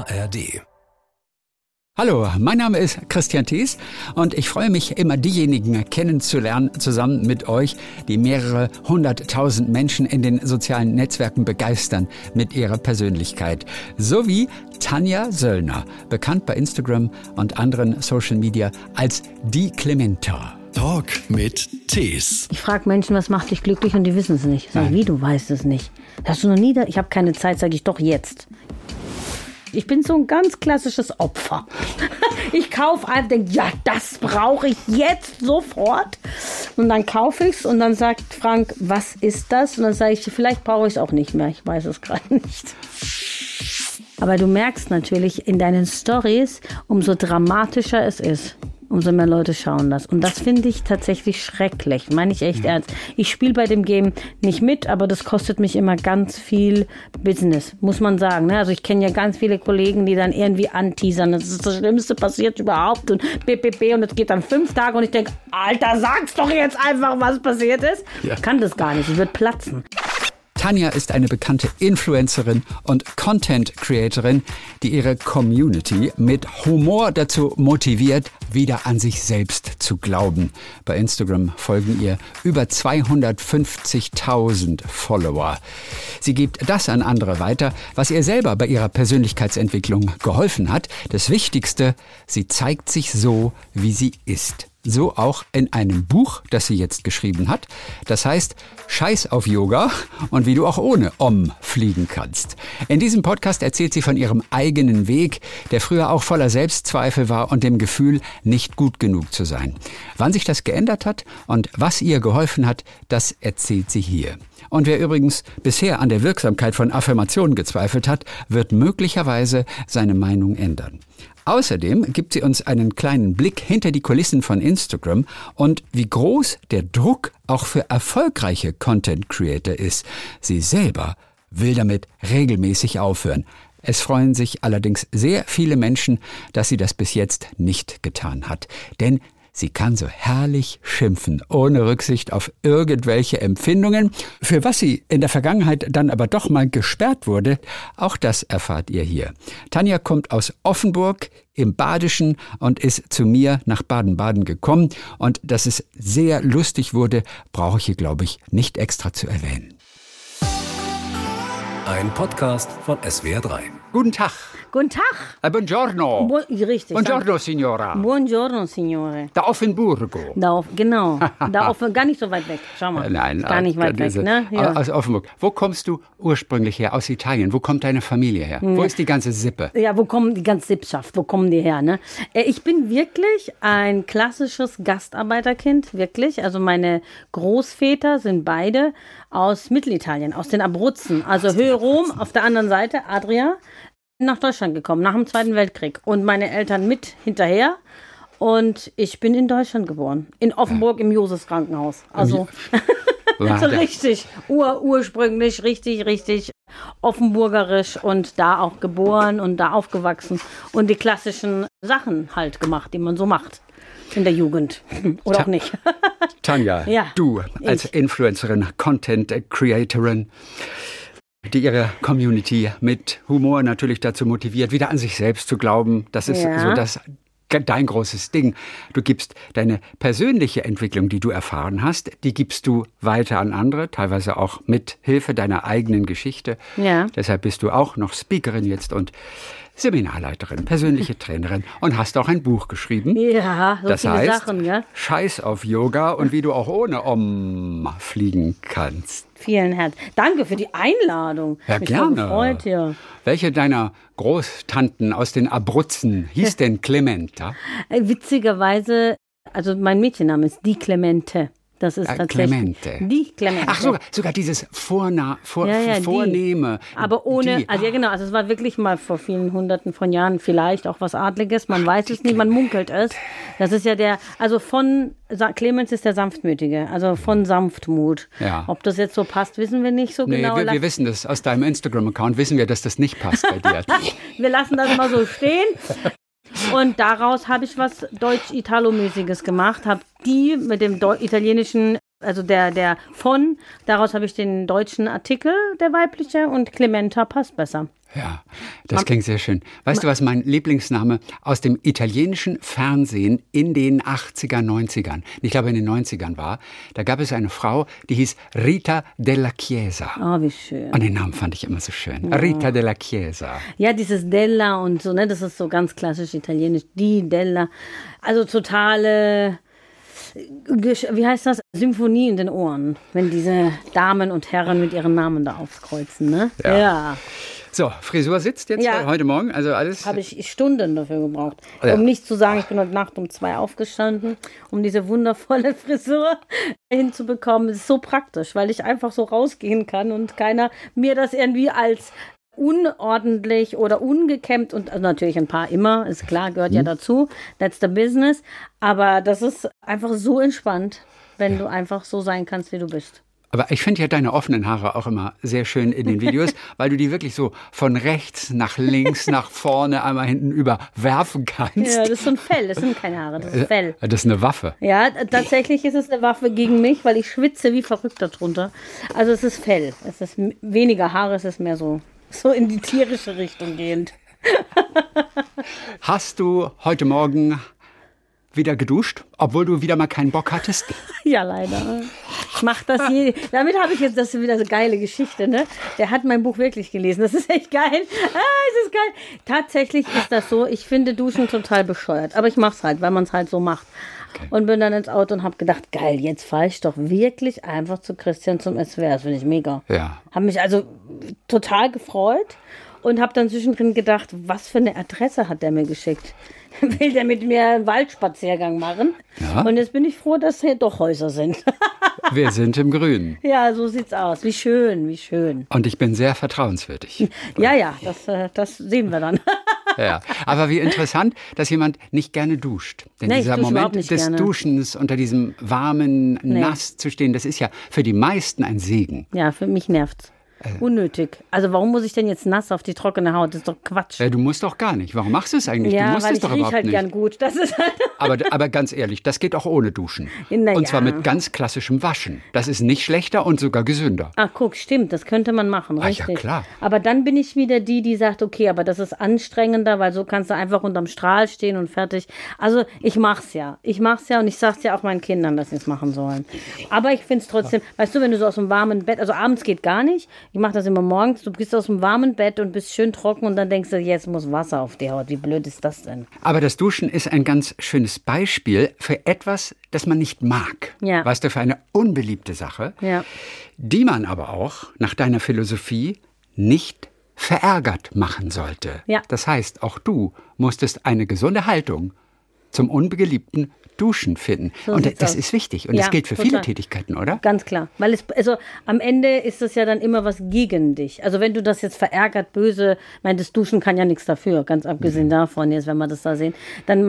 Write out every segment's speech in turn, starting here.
ARD. Hallo, mein Name ist Christian Thees und ich freue mich, immer diejenigen kennenzulernen, zusammen mit euch, die mehrere 100.000 Menschen in den sozialen Netzwerken begeistern mit ihrer Persönlichkeit. So wie Tanja Söllner, bekannt bei Instagram und anderen Social Media als die Clementa. Talk mit Thees. Ich frage Menschen, was macht dich glücklich, und die wissen es nicht. Sag, wie, du weißt es nicht? Hast du noch nie ich habe keine Zeit, sage ich, doch jetzt. Ich bin so ein ganz klassisches Opfer. Ich kaufe einfach, denke, ja, das brauche ich jetzt sofort. Und dann kaufe ich es und dann sagt Frank, was ist das? Und dann sage ich, vielleicht brauche ich es auch nicht mehr. Ich weiß es gerade nicht. Aber du merkst natürlich in deinen Storys, umso dramatischer es ist, umso mehr Leute schauen das. Und das finde ich tatsächlich schrecklich. Meine ich echt ernst. Ich spiele bei dem Game nicht mit, aber das kostet mich immer ganz viel Business, muss man sagen. Ne? Also ich kenne ja ganz viele Kollegen, die dann irgendwie anteasern. Das ist das Schlimmste passiert überhaupt und BPP und es geht dann 5 Tage und ich denke, Alter, sag's doch jetzt einfach, was passiert ist. Ja. Ich kann das gar nicht, ich würde platzen. Tanja ist eine bekannte Influencerin und Content-Creatorin, die ihre Community mit Humor dazu motiviert, wieder an sich selbst zu glauben. Bei Instagram folgen ihr über 250.000 Follower. Sie gibt das an andere weiter, was ihr selber bei ihrer Persönlichkeitsentwicklung geholfen hat. Das Wichtigste, sie zeigt sich so, wie sie ist. So auch in einem Buch, das sie jetzt geschrieben hat. Das heißt, Scheiß auf Yoga und wie du auch ohne Om fliegen kannst. In diesem Podcast erzählt sie von ihrem eigenen Weg, der früher auch voller Selbstzweifel war und dem Gefühl, nicht gut genug zu sein. Wann sich das geändert hat und was ihr geholfen hat, das erzählt sie hier. Und wer übrigens bisher an der Wirksamkeit von Affirmationen gezweifelt hat, wird möglicherweise seine Meinung ändern. Außerdem gibt sie uns einen kleinen Blick hinter die Kulissen von Instagram und wie groß der Druck auch für erfolgreiche Content Creator ist. Sie selber will damit regelmäßig aufhören. Es freuen sich allerdings sehr viele Menschen, dass sie das bis jetzt nicht getan hat. Denn sie kann so herrlich schimpfen, ohne Rücksicht auf irgendwelche Empfindungen. Für was sie in der Vergangenheit dann aber doch mal gesperrt wurde, auch das erfahrt ihr hier. Tanja kommt aus Offenburg im Badischen und ist zu mir nach Baden-Baden gekommen. Und dass es sehr lustig wurde, brauche ich hier, glaube ich, nicht extra zu erwähnen. Ein Podcast von SWR3. Guten Tag. Guten Tag. Buongiorno. Richtig. Buongiorno, Signora. Buongiorno, Signore. Da Offenburgo. Genau. Gar nicht so weit weg. Schau mal. Nein. Gar nicht weit weg, ne? Ja. Aus Offenburg. Wo kommst du ursprünglich her? Aus Italien. Wo kommt deine Familie her? Wo ist die ganze Sippe? Ja, wo kommen die ganze Sippschaft? Wo kommen die her, ne? Ich bin wirklich ein klassisches Gastarbeiterkind, wirklich. Also meine Großväter sind beide aus Mittelitalien, aus den Abruzzen. Also Höhe Rom, auf der anderen Seite, Adria. Nach Deutschland gekommen, nach dem Zweiten Weltkrieg. Und meine Eltern mit hinterher. Und ich bin in Deutschland geboren. In Offenburg im Josefs-Krankenhaus. Also so richtig ursprünglich, richtig offenburgerisch und da auch geboren und da aufgewachsen. Und die klassischen Sachen halt gemacht, die man so macht in der Jugend. Oder auch nicht. Tanja, ja, du als Influencerin, Content-Creatorin, die ihre Community mit Humor natürlich dazu motiviert, wieder an sich selbst zu glauben. Das ist so dein großes Ding. Du gibst deine persönliche Entwicklung, die du erfahren hast, die gibst du weiter an andere, teilweise auch mit Hilfe deiner eigenen Geschichte. Ja. Deshalb bist du auch noch Speakerin jetzt und Seminarleiterin, persönliche Trainerin und hast auch ein Buch geschrieben. Ja, so das viele heißt, Sachen, ja. Scheiß auf Yoga und wie du auch ohne Om fliegen kannst. Vielen Herzlichen Dank für die Einladung. Ja, mich gerne. Gefreut, ja. Welche deiner Großtanten aus den Abruzzen hieß denn Clementa? Witzigerweise, also mein Mädchenname ist die Clemente. Das ist tatsächlich Clemente. Die Clemente. Ach, sogar dieses Vornehme. Aber ohne, die. Also ja genau, also es war wirklich mal vor vielen Hunderten von Jahren vielleicht auch was Adliges. Man weiß es nicht, man munkelt es. Das ist ja Clemens ist der Sanftmütige, also von Sanftmut. Ja. Ob das jetzt so passt, wissen wir nicht so genau. Wir wissen das, aus deinem Instagram-Account wissen wir, dass das nicht passt bei dir. Wir lassen das mal so stehen. Und daraus habe ich was Deutsch-Italo-mäßiges gemacht, habe die mit dem italienischen Also der von, daraus habe ich den deutschen Artikel, der weibliche, und Clementa passt besser. Ja, das klingt sehr schön. Weißt du, was mein Lieblingsname aus dem italienischen Fernsehen in den 80er, 90ern, ich glaube in den 90ern war, da gab es eine Frau, die hieß Rita della Chiesa. Oh, wie schön. Und den Namen fand ich immer so schön. Ja. Rita della Chiesa. Ja, dieses Della und so, ne, das ist so ganz klassisch italienisch. Die Della. Also totale, wie heißt das? Symphonie in den Ohren, wenn diese Damen und Herren mit ihren Namen da aufkreuzen, ne? Ja. So, Frisur sitzt jetzt heute Morgen, also alles. Habe ich Stunden dafür gebraucht. Ja. Um nicht zu sagen, ich bin heute Nacht um 2 aufgestanden, um diese wundervolle Frisur hinzubekommen. Das ist so praktisch, weil ich einfach so rausgehen kann und keiner mir das irgendwie als unordentlich oder ungekämmt und also natürlich ein paar immer, ist klar, gehört ja dazu. That's the business. Aber das ist einfach so entspannt, wenn du einfach so sein kannst, wie du bist. Aber ich finde ja deine offenen Haare auch immer sehr schön in den Videos, weil du die wirklich so von rechts nach links, nach vorne, einmal hinten über werfen kannst. Ja, das ist so ein Fell, das sind keine Haare, das ist Fell. Das ist eine Waffe. Ja, tatsächlich ist es eine Waffe gegen mich, weil ich schwitze wie verrückt darunter. Also es ist Fell, es ist weniger Haare, es ist mehr so in die tierische Richtung gehend. Hast du heute Morgen wieder geduscht, obwohl du wieder mal keinen Bock hattest? Ja, leider. Ich mache das damit habe ich jetzt, das ist wieder so geile Geschichte, ne? Der hat mein Buch wirklich gelesen. Das ist echt geil. Es ist geil. Tatsächlich ist das so. Ich finde Duschen total bescheuert. Aber ich mache es halt, weil man es halt so macht. Okay. Und bin dann ins Auto und habe gedacht, geil, jetzt fahre ich doch wirklich einfach zu Christian zum SWR. Das finde ich mega. Ja. Habe mich also total gefreut und habe dann zwischendrin gedacht, was für eine Adresse hat der mir geschickt? Will der mit mir einen Waldspaziergang machen? Ja. Und jetzt bin ich froh, dass hier doch Häuser sind. Wir sind im Grünen. Ja, so sieht's aus. Wie schön, wie schön. Und ich bin sehr vertrauenswürdig. Ja, das sehen wir dann. Ja, aber wie interessant, dass jemand nicht gerne duscht. Denn dieser Moment des gerne. Duschens unter diesem warmen Nass zu stehen, das ist ja für die meisten ein Segen. Ja, für mich nervt's. Unnötig. Also warum muss ich denn jetzt nass auf die trockene Haut? Das ist doch Quatsch. Du musst doch gar nicht. Warum machst du es eigentlich? Ja, du musst weil es doch ich überhaupt halt nicht. Gern gut. Das ist halt aber ganz ehrlich, das geht auch ohne Duschen. Und zwar mit ganz klassischem Waschen. Das ist nicht schlechter und sogar gesünder. Ach guck, stimmt, das könnte man machen, richtig. Ja, klar. Aber dann bin ich wieder die sagt, okay, aber das ist anstrengender, weil so kannst du einfach unterm Strahl stehen und fertig. Also ich mach's ja. Und ich sag's ja auch meinen Kindern, dass sie es machen sollen. Aber ich find's trotzdem, weißt du, wenn du so aus dem warmen Bett, also abends geht gar nicht. Ich mache das immer morgens. Du gehst aus dem warmen Bett und bist schön trocken und dann denkst du, jetzt muss Wasser auf die Haut. Wie blöd ist das denn? Aber das Duschen ist ein ganz schönes Beispiel für etwas, das man nicht mag. Ja. Weißt du, für eine unbeliebte Sache, die man aber auch, nach deiner Philosophie, nicht verärgert machen sollte. Ja. Das heißt, auch du musstest eine gesunde Haltung zum unbeliebten Duschen finden. So und das ist wichtig. Und das gilt für viele Tätigkeiten, oder? Ganz klar. Weil am Ende ist es ja dann immer was gegen dich. Also wenn du das jetzt verärgert, böse, das Duschen kann ja nichts dafür, ganz abgesehen davon jetzt, wenn wir das da sehen, dann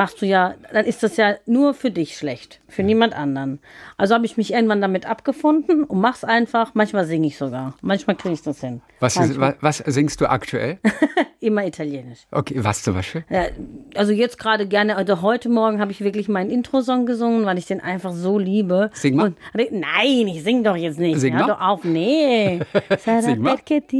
ist das ja nur für dich schlecht, für niemand anderen. Also habe ich mich irgendwann damit abgefunden und mach's einfach. Manchmal singe ich sogar. Manchmal kriege ich das hin. Was singst du aktuell? Immer Italienisch. Okay, was zum Beispiel? Ja, also jetzt gerade gerne, also heute Morgen habe ich wirklich meinen Intro-Song gesungen, weil ich den einfach so liebe. Sing mal. Nein, ich sing doch jetzt nicht. Sing mal. Hör doch auf, nee. Sing mal.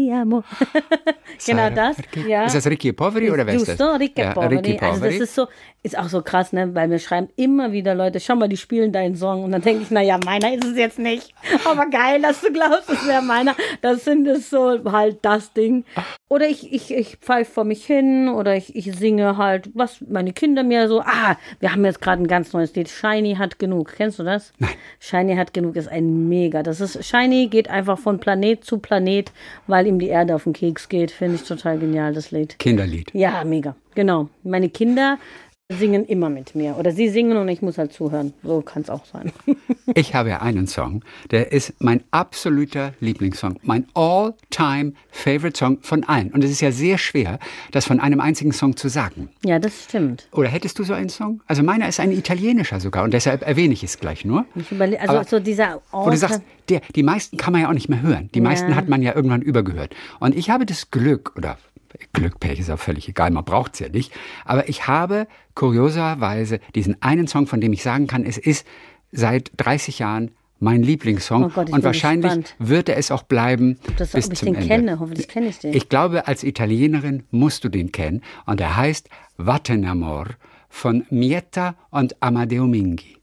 Genau das. Ja. Ist das Ricchi e Poveri oder wer ist das? Ricchi e Poveri. Also das ist auch so krass, ne? Weil mir schreiben immer wieder Leute, schau mal, die spielen deinen Song. Und dann denke ich, naja, meiner ist es jetzt nicht. Aber geil, dass du glaubst, es wäre meiner. Das sind es so halt das Ding. Oder ich pfeife vor mich hin oder ich singe halt, was meine Kinder mir so, wir haben jetzt gerade ein ganz neues Lied, Shiny hat genug. Kennst du das? Nein. Shiny hat genug ist ein Mega. Shiny geht einfach von Planet zu Planet, weil ihm die Erde auf den Keks geht. Finde ich total genial, das Lied. Kinderlied. Ja, mega. Genau. Meine Kinder singen immer mit mir. Oder sie singen und ich muss halt zuhören. So kann es auch sein. Ich habe ja einen Song, der ist mein absoluter Lieblingssong. Mein all-time-favorite Song von allen. Und es ist ja sehr schwer, das von einem einzigen Song zu sagen. Ja, das stimmt. Oder hättest du so einen Song? Also meiner ist ein italienischer sogar. Und deshalb erwähne ich es gleich nur. So dieser wo du sagst, die meisten kann man ja auch nicht mehr hören. Die meisten hat man ja irgendwann übergehört. Und ich habe das Glück, Pech ist auch völlig egal, man braucht es ja nicht. Aber ich habe kurioserweise diesen einen Song, von dem ich sagen kann, es ist seit 30 Jahren mein Lieblingssong. Oh Gott, ich und bin wahrscheinlich gespannt. wird er es auch bleiben bis Ob ich zum den Ende. kenne, hoffentlich kenne ich den. Ich glaube, als Italienerin musst du den kennen. Und er heißt Vattene Amor von Mietta und Amadeo Minghi.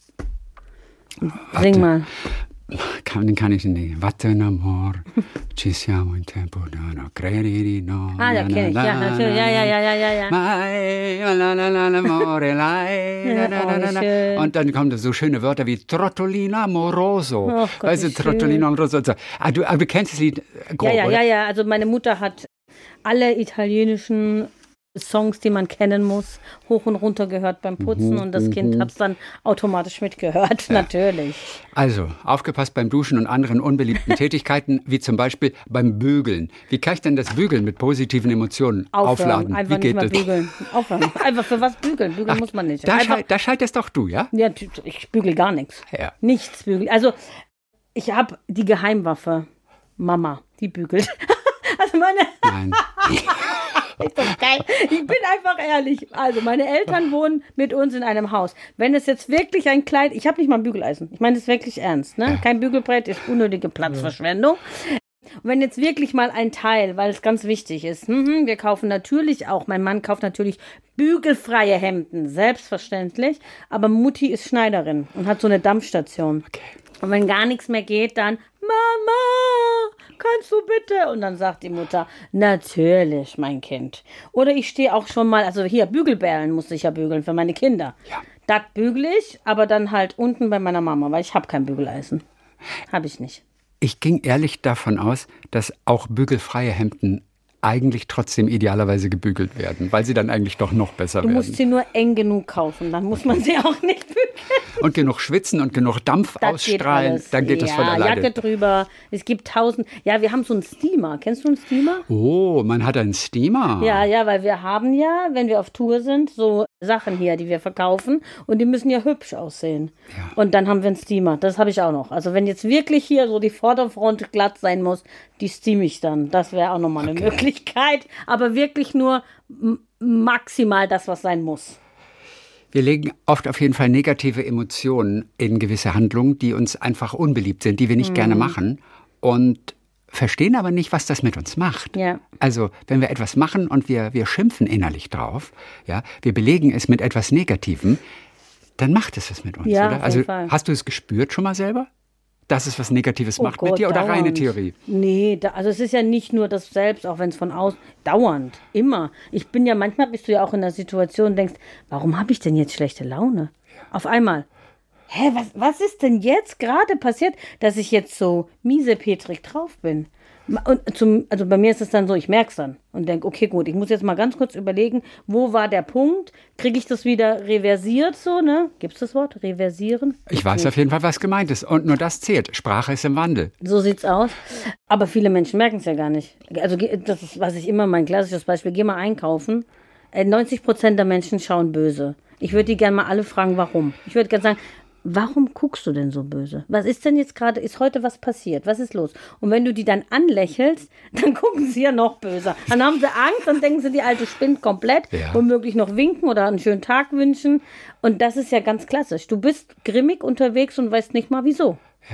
Sing mal. Den kann ich nicht. Vattene Amor, ci siamo in tempo, no, credi di no. Ah, ja, kenne ich. Ja, natürlich. Ja. Amore, Oh, schön. und dann kommen so schöne Wörter wie Trottolino Amoroso. Oh Gott, Weißt du, wie schön. Trottolino Amoroso. Aber du kennst das Lied grob, oder? Ja. Also meine Mutter hat alle italienischen Songs, die man kennen muss, hoch und runter gehört beim Putzen und das Kind hat es dann automatisch mitgehört, natürlich. Also, aufgepasst beim Duschen und anderen unbeliebten Tätigkeiten, wie zum Beispiel beim Bügeln. Wie kann ich denn das Bügeln mit positiven Emotionen aufladen? Einfach Wie nicht mal geht das? bügeln. Aufhören. Einfach für was bügeln? Bügeln muss man nicht. Da scheiterst doch du, ja? Ja, ich bügel gar nichts. Ja. Nichts bügel. Also, ich habe die Geheimwaffe. Mama, die bügelt. Also meine... Nein. Ist doch geil. Ich bin einfach ehrlich. Also, meine Eltern wohnen mit uns in einem Haus. Wenn es jetzt wirklich ein Kleid... Ich habe nicht mal ein Bügeleisen. Ich meine das wirklich ernst. Ne? Ja. Kein Bügelbrett ist unnötige Platzverschwendung. Und wenn jetzt wirklich mal ein Teil, weil es ganz wichtig ist, wir kaufen natürlich auch, mein Mann kauft natürlich bügelfreie Hemden, selbstverständlich. Aber Mutti ist Schneiderin und hat so eine Dampfstation. Okay. Und wenn gar nichts mehr geht, dann, Mama, kannst du bitte? Und dann sagt die Mutter, natürlich, mein Kind. Oder ich stehe auch schon mal, also hier, Bügelbärlen musste ich ja bügeln für meine Kinder. Ja. Das bügele ich, aber dann halt unten bei meiner Mama, weil ich habe kein Bügeleisen. Habe ich nicht. Ich ging ehrlich davon aus, dass auch bügelfreie Hemden eigentlich trotzdem idealerweise gebügelt werden, weil sie dann eigentlich doch noch besser Du werden. musst sie nur eng genug kaufen, dann muss man sie auch nicht bügeln. Und genug schwitzen und genug Dampf Das ausstrahlen, geht alles. dann geht das von alleine. Jacke drüber, es gibt 1000. Ja, wir haben so einen Steamer. Kennst du einen Steamer? Oh, man hat einen Steamer. Ja, weil wir haben ja, wenn wir auf Tour sind, so Sachen hier, die wir verkaufen und die müssen ja hübsch aussehen. Ja. Und dann haben wir einen Steamer, das habe ich auch noch. Also wenn jetzt wirklich hier so die Vorderfront glatt sein muss, die steam ich dann. Das wäre auch nochmal eine Möglichkeit, aber wirklich nur maximal das, was sein muss. Wir legen oft auf jeden Fall negative Emotionen in gewisse Handlungen, die uns einfach unbeliebt sind, die wir nicht gerne machen und verstehen aber nicht, was das mit uns macht. Ja. Also, wenn wir etwas machen und wir schimpfen innerlich drauf, ja, wir belegen es mit etwas Negativem, dann macht es was mit uns, Ja, oder? auf Also, jeden Fall. hast du es gespürt schon mal selber, dass es was Negatives macht mit Gott, dir oder dauernd. reine Theorie? Nee, also es ist ja nicht nur das Selbst, auch wenn es von außen, dauernd, immer. Ich bin ja, manchmal bist du ja auch in der Situation und denkst, warum habe ich denn jetzt schlechte Laune? Auf einmal. Hä, was ist denn jetzt gerade passiert, dass ich jetzt so miesepetrig drauf bin? Und also bei mir ist es dann so, ich merke es dann und denke, okay, gut, ich muss jetzt mal ganz kurz überlegen, wo war der Punkt? Kriege ich das wieder reversiert so, ne? Gibt es das Wort? Reversieren? Ich weiß auf jeden Fall, was gemeint ist. Und nur das zählt. Sprache ist im Wandel. So sieht's aus. Aber viele Menschen merken es ja gar nicht. Also das ist, was ich immer, mein klassisches Beispiel, geh mal einkaufen. 90% der Menschen schauen böse. Ich würde die gerne mal alle fragen, warum. Ich würde gerne sagen, warum guckst du denn so böse? Was ist denn jetzt gerade, ist heute was passiert? Was ist los? Und wenn du die dann anlächelst, dann gucken sie ja noch böser. Dann haben sie Angst, dann denken sie, die Alte spinnt komplett. Ja. Womöglich noch winken oder einen schönen Tag wünschen. Und das ist ja ganz klassisch. Du bist grimmig unterwegs und weißt nicht mal wieso.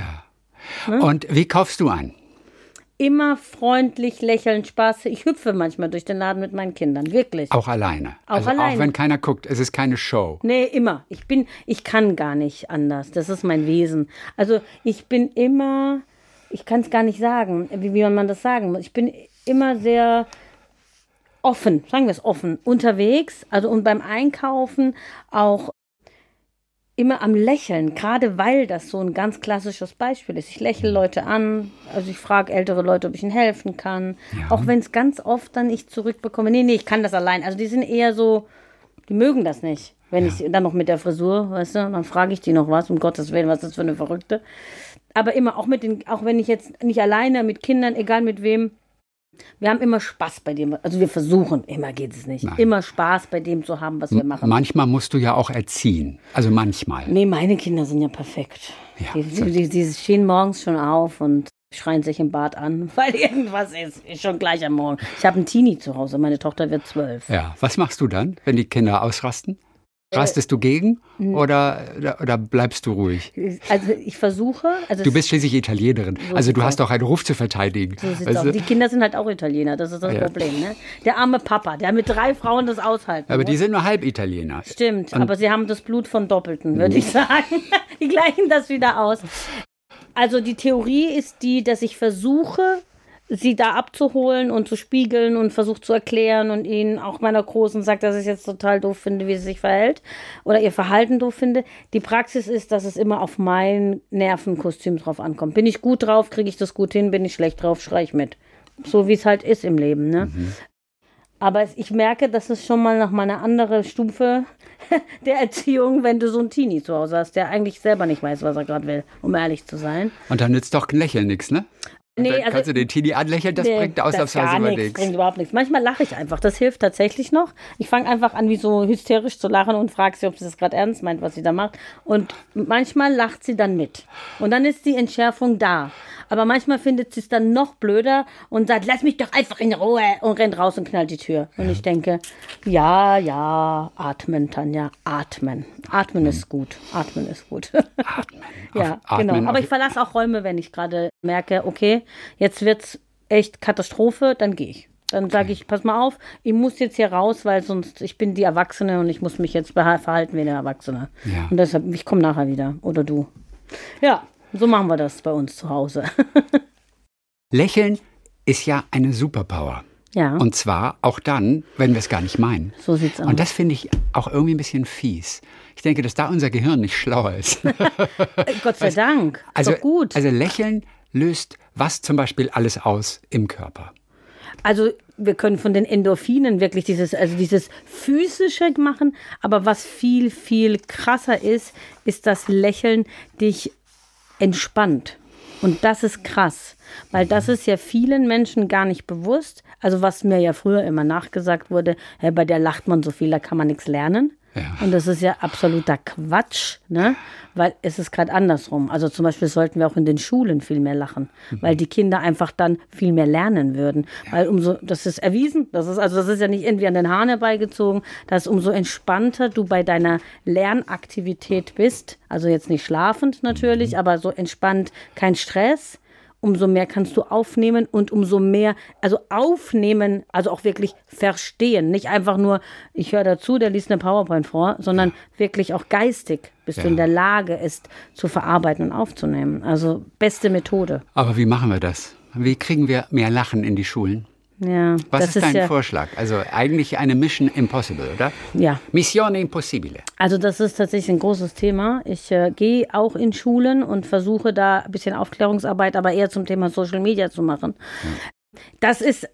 Ja. Und wie kaufst du ein? Immer freundlich, lächelnd, Spaß. Ich hüpfe manchmal durch den Laden mit meinen Kindern, wirklich. Auch alleine. Auch Auch alleine. wenn keiner guckt. Es ist keine Show. Nee, immer. Ich kann gar nicht anders. Das ist mein Wesen. Also ich bin immer, ich kann es gar nicht sagen, wie man das sagen muss. Ich bin immer sehr offen, sagen wir es offen, unterwegs. Also und beim Einkaufen auch immer am Lächeln, gerade weil das so ein ganz klassisches Beispiel ist. Ich lächle Leute an, also ich frage ältere Leute, ob ich ihnen helfen kann. Ja. Auch wenn es ganz oft dann ich zurückbekomme, nee, ich kann das allein. Also die sind eher so, die mögen das nicht. Wenn ich dann noch mit der Frisur, weißt du, dann frage ich die noch was, um Gottes Willen, was ist das für eine Verrückte. Aber immer, auch wenn ich jetzt nicht alleine mit Kindern, egal mit wem, wir haben immer Spaß bei dem, also wir versuchen, immer geht es nicht, Nein. immer Spaß bei dem zu haben, was wir machen. Manchmal musst du ja auch erziehen. Also manchmal. Nee, meine Kinder sind ja perfekt. Ja, Die stehen morgens schon auf und schreien sich im Bad an, weil irgendwas ist schon gleich am Morgen. Ich habe einen Teenie zu Hause, meine Tochter wird 12. Ja. Was machst du dann, wenn die Kinder ausrasten? Rastest du gegen oder bleibst du ruhig? Also ich versuche... Also du bist schließlich Italienerin. So also du hast doch einen Ruf zu verteidigen. So sieht's aus. Die Kinder sind halt auch Italiener, das ist das Problem. Ne? Der arme Papa, der mit 3 Frauen das aushalten Aber muss. die sind nur Halb-Italiener. Stimmt, aber sie haben das Blut von Doppelten, würde ich sagen. Die gleichen das wieder aus. Also die Theorie ist die, dass ich versuche, sie da abzuholen und zu spiegeln und versucht zu erklären und ihnen auch meiner Großen sagt, dass ich es jetzt total doof finde, wie sie sich verhält oder ihr Verhalten doof finde. Die Praxis ist, dass es immer auf mein Nervenkostüm drauf ankommt. Bin ich gut drauf, kriege ich das gut hin, bin ich schlecht drauf, schreie ich mit. So wie es halt ist im Leben, ne? Aber ich merke, das ist schon mal noch mal eine andere Stufe der Erziehung, wenn du so einen Teenie zu Hause hast, der eigentlich selber nicht weiß, was er gerade will, um ehrlich zu sein. Und dann nützt doch ein Lächeln nichts, ne? Nee, dann kannst du den Teenie anlächeln, das bringt ausnahmsweise nichts. nichts. Bringt überhaupt nichts. Manchmal lache ich einfach, das hilft tatsächlich noch. Ich fange einfach an, wie so hysterisch zu lachen und frage sie, ob sie das gerade ernst meint, was sie da macht. Und manchmal lacht sie dann mit. Und dann ist die Entschärfung da. Aber manchmal findet sie es dann noch blöder und sagt, lass mich doch einfach in Ruhe und rennt raus und knallt die Tür. Und ich denke, ja, atmen, Tanja, atmen. Atmen ist gut. Atmen ist gut. Atmen. Ja, genau. Aber ich verlasse auch Räume, wenn ich gerade merke, okay, jetzt wird's echt Katastrophe, dann gehe ich. Dann sage ich, pass mal auf, ich muss jetzt hier raus, weil sonst, ich bin die Erwachsene und ich muss mich jetzt verhalten wie eine Erwachsene. Ja. Und deshalb, ich komme nachher wieder. Oder du. Ja, so machen wir das bei uns zu Hause. Lächeln ist ja eine Superpower. Ja. Und zwar auch dann, wenn wir es gar nicht meinen. So sieht's aus. Und das finde ich auch irgendwie ein bisschen fies. Ich denke, dass da unser Gehirn nicht schlauer ist. Gott sei Dank. Also, doch gut. Also Lächeln löst was zum Beispiel alles aus im Körper? Also wir können von den Endorphinen wirklich dieses Physische machen. Aber was viel, viel krasser ist das Lächeln dich entspannt. Und das ist krass, weil das ist ja vielen Menschen gar nicht bewusst. Also was mir ja früher immer nachgesagt wurde, hey, bei der lacht man so viel, da kann man nichts lernen. Ja. Und das ist ja absoluter Quatsch, ne? Weil es ist gerade andersrum. Also zum Beispiel sollten wir auch in den Schulen viel mehr lachen, weil die Kinder einfach dann viel mehr lernen würden. Ja. Weil das ist erwiesen, das ist ja nicht irgendwie an den Haaren herbeigezogen, dass umso entspannter du bei deiner Lernaktivität bist, also jetzt nicht schlafend natürlich, aber so entspannt, kein Stress, umso mehr kannst du aufnehmen und umso mehr, also aufnehmen, also auch wirklich verstehen. Nicht einfach nur, ich höre dazu, der liest eine PowerPoint vor, sondern wirklich auch geistig bist du in der Lage, es zu verarbeiten und aufzunehmen. Also beste Methode. Aber wie machen wir das? Wie kriegen wir mehr Lachen in die Schulen? Ja, Was ist dein Vorschlag? Also eigentlich eine Mission impossible, oder? Ja. Missione impossibile. Also das ist tatsächlich ein großes Thema. Ich gehe auch in Schulen und versuche da ein bisschen Aufklärungsarbeit, aber eher zum Thema Social Media zu machen. Ja. Das ist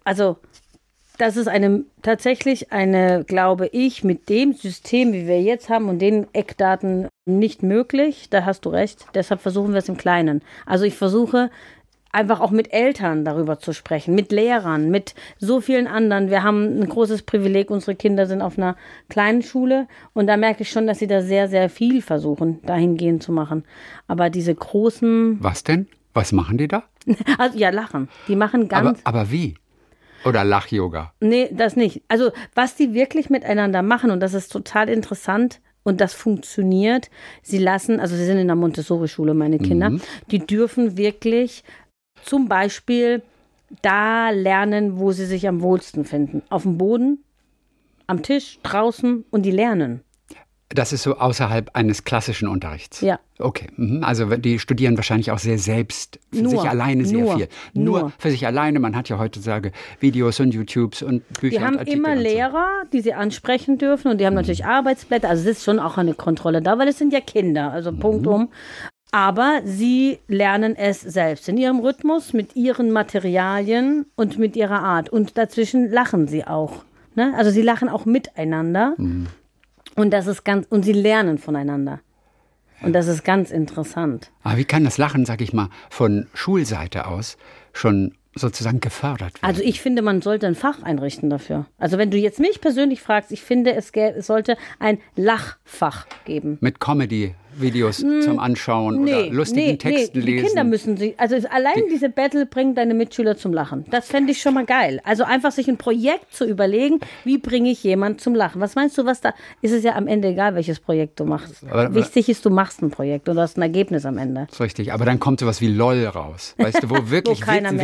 tatsächlich eine, glaube ich, mit dem System, wie wir jetzt haben und den Eckdaten nicht möglich. Da hast du recht. Deshalb versuchen wir es im Kleinen. Also ich versuche einfach auch mit Eltern darüber zu sprechen, mit Lehrern, mit so vielen anderen. Wir haben ein großes Privileg, unsere Kinder sind auf einer kleinen Schule und da merke ich schon, dass sie da sehr, sehr viel versuchen, dahingehend zu machen. Aber diese großen... Was denn? Was machen die da? Also ja, lachen. Die machen ganz... Aber wie? Oder Lach-Yoga? Nee, das nicht. Also was die wirklich miteinander machen und das ist total interessant, und das funktioniert. Sie sind in der Montessori-Schule, meine Kinder. Die dürfen wirklich zum Beispiel da lernen, wo sie sich am wohlsten finden. Auf dem Boden, am Tisch, draußen und die lernen. Das ist so außerhalb eines klassischen Unterrichts? Ja. Okay. Also die studieren wahrscheinlich auch sehr selbst, für sich alleine sehr viel. Nur für sich alleine. Man hat ja heutzutage Videos und YouTubes und Bücher und Artikel. Die haben immer Lehrer, die sie ansprechen dürfen und die haben natürlich Arbeitsblätter. Also es ist schon auch eine Kontrolle da, weil es sind ja Kinder, also punktum. Aber sie lernen es selbst in ihrem Rhythmus, mit ihren Materialien und mit ihrer Art. Und dazwischen lachen sie auch. Ne? Also sie lachen auch miteinander. Und und sie lernen voneinander. Und das ist ganz interessant. Aber wie kann das Lachen, sag ich mal, von Schulseite aus schon sozusagen gefördert werden? Also ich finde, man sollte ein Fach einrichten dafür. Also wenn du jetzt mich persönlich fragst, ich finde, es sollte ein Lachfach geben. Mit Comedy Videos zum Anschauen oder lustigen Texten lesen. Die Kinder müssen sich, also allein diese Battle bringt deine Mitschüler zum Lachen. Das fände ich schon mal geil. Also einfach sich ein Projekt zu überlegen, wie bringe ich jemanden zum Lachen. Was meinst du, ist es ja am Ende egal, welches Projekt du machst. Aber wichtig ist, du machst ein Projekt und du hast ein Ergebnis am Ende. Das ist richtig, aber dann kommt sowas wie LOL raus. Weißt du, wo wirklich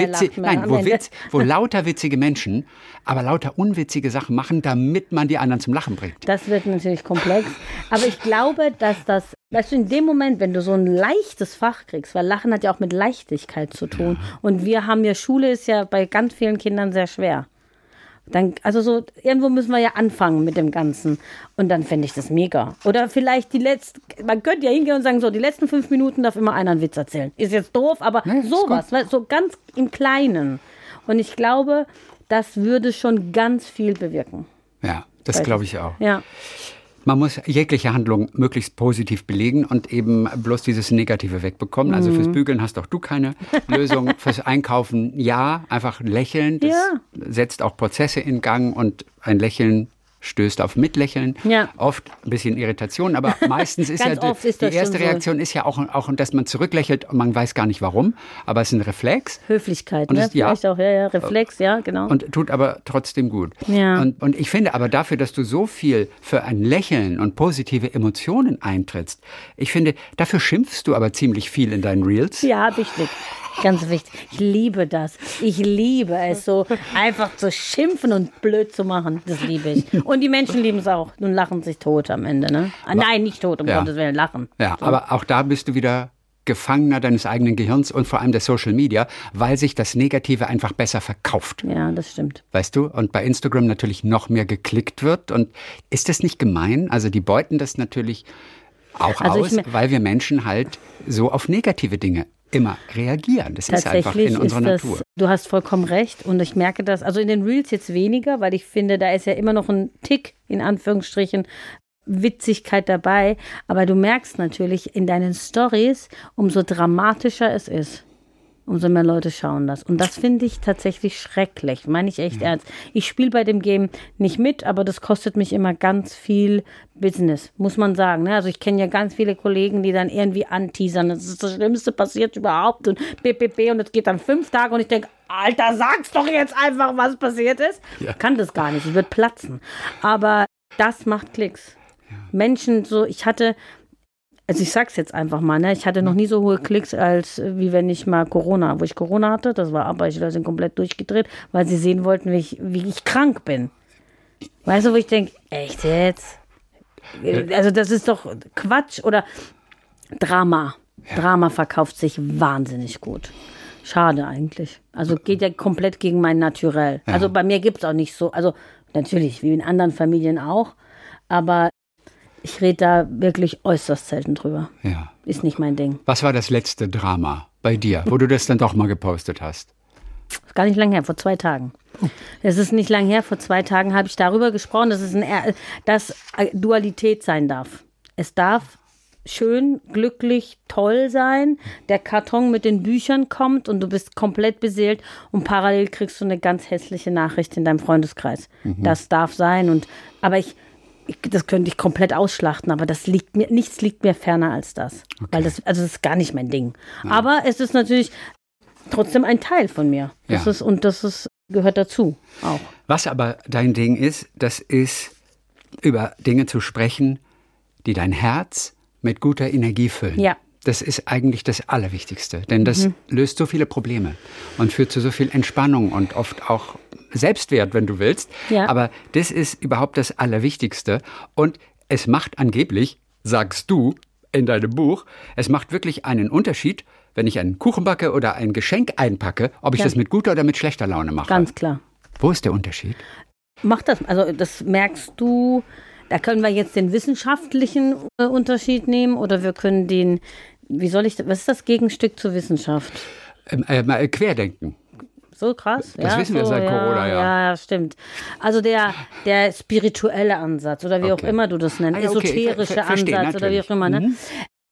wo lauter witzige Menschen, aber lauter unwitzige Sachen machen, damit man die anderen zum Lachen bringt. Das wird natürlich komplex. Aber ich glaube, dass weißt du, in dem Moment, wenn du so ein leichtes Fach kriegst, weil Lachen hat ja auch mit Leichtigkeit zu tun. Ja. Und Schule ist ja bei ganz vielen Kindern sehr schwer. Irgendwo müssen wir ja anfangen mit dem Ganzen. Und dann fände ich das mega. Oder vielleicht man könnte ja hingehen und sagen, so, die letzten 5 Minuten darf immer einer einen Witz erzählen. Ist jetzt doof, aber sowas, so ganz im Kleinen. Und ich glaube, das würde schon ganz viel bewirken. Ja, das glaube ich auch. Ja. Man muss jegliche Handlung möglichst positiv belegen und eben bloß dieses Negative wegbekommen. Also fürs Bügeln hast auch du keine Lösung. Fürs Einkaufen einfach lächeln. Das setzt auch Prozesse in Gang und ein Lächeln stößt auf Mitlächeln. Ja. Oft ein bisschen Irritation, aber meistens ist die erste Reaktion ist ja auch, dass man zurücklächelt und man weiß gar nicht warum, aber es ist ein Reflex. Höflichkeit, ne? Vielleicht auch, Reflex, ja, genau. Und tut aber trotzdem gut. Ja. Und ich finde aber dafür, dass du so viel für ein Lächeln und positive Emotionen eintrittst, ich finde, dafür schimpfst du aber ziemlich viel in deinen Reels. Ja, wichtig. Ganz wichtig. Ich liebe das. Ich liebe es, so einfach zu schimpfen und blöd zu machen. Das liebe ich. Und die Menschen lieben es auch und lachen sich tot am Ende. Ne? Nein, nicht tot, um Gottes Willen, lachen. Ja, so. Aber auch da bist du wieder Gefangener deines eigenen Gehirns und vor allem der Social Media, weil sich das Negative einfach besser verkauft. Ja, das stimmt. Weißt du? Und bei Instagram natürlich noch mehr geklickt wird. Und ist das nicht gemein? Also die beuten das natürlich auch aus, weil wir Menschen halt so auf negative Dinge immer reagieren. Das ist einfach in unserer Natur. Du hast vollkommen recht und ich merke das, also in den Reels jetzt weniger, weil ich finde, da ist ja immer noch ein Tick, in Anführungsstrichen, Witzigkeit dabei, aber du merkst natürlich in deinen Stories, umso dramatischer es ist, umso mehr Leute schauen das. Und das finde ich tatsächlich schrecklich, meine ich echt ernst. Ich spiele bei dem Game nicht mit, aber das kostet mich immer ganz viel Business, muss man sagen. Ne? Also ich kenne ja ganz viele Kollegen, die dann irgendwie anteasern, das ist das Schlimmste passiert überhaupt und BBB und es geht dann 5 Tage und ich denke, Alter, sag's doch jetzt einfach, was passiert ist. Ja. Ich kann das gar nicht, ich würde platzen. Aber das macht Klicks. Ja. Menschen so, ich sag's jetzt einfach mal, ne? Ich hatte noch nie so hohe Klicks, wie wenn ich mal wo ich Corona hatte, das war Arbeitsleute sind komplett durchgedreht, weil sie sehen wollten, wie ich krank bin. Weißt du, wo ich denke, echt jetzt? Also das ist doch Quatsch oder Drama. Ja. Drama verkauft sich wahnsinnig gut. Schade eigentlich. Also geht ja komplett gegen mein Naturell. Ja. Also bei mir gibt's auch nicht so, also natürlich, wie in anderen Familien auch, aber ich rede da wirklich äußerst selten drüber. Ja. Ist nicht mein Ding. Was war das letzte Drama bei dir, wo du das dann doch mal gepostet hast? Ist gar nicht lang her, vor 2 Tagen. Das ist nicht lang her, vor 2 Tagen habe ich darüber gesprochen, dass Dualität sein darf. Es darf schön, glücklich, toll sein, der Karton mit den Büchern kommt und du bist komplett beseelt und parallel kriegst du eine ganz hässliche Nachricht in deinem Freundeskreis. Mhm. Das darf sein. Aber das könnte ich komplett ausschlachten, aber nichts liegt mir ferner als das. Okay. Weil das ist gar nicht mein Ding. Ja. Aber es ist natürlich trotzdem ein Teil von mir. Das gehört dazu auch. Was aber dein Ding ist, das ist, über Dinge zu sprechen, die dein Herz mit guter Energie füllen. Ja. Das ist eigentlich das Allerwichtigste, denn das löst so viele Probleme und führt zu so viel Entspannung und oft auch Selbstwert, wenn du willst. Ja. Aber das ist überhaupt das Allerwichtigste und es macht angeblich, sagst du in deinem Buch, es macht wirklich einen Unterschied, wenn ich einen Kuchen backe oder ein Geschenk einpacke, ob ich das mit guter oder mit schlechter Laune mache. Ganz klar. Wo ist der Unterschied? Das merkst du, da können wir jetzt den wissenschaftlichen Unterschied nehmen oder wir können was ist das Gegenstück zur Wissenschaft? Querdenken. So krass. Das wissen wir seit Corona, ja. Ja, stimmt. Also der spirituelle Ansatz oder wie auch immer du das nennst, esoterische Ansatz oder wie auch immer. Ne?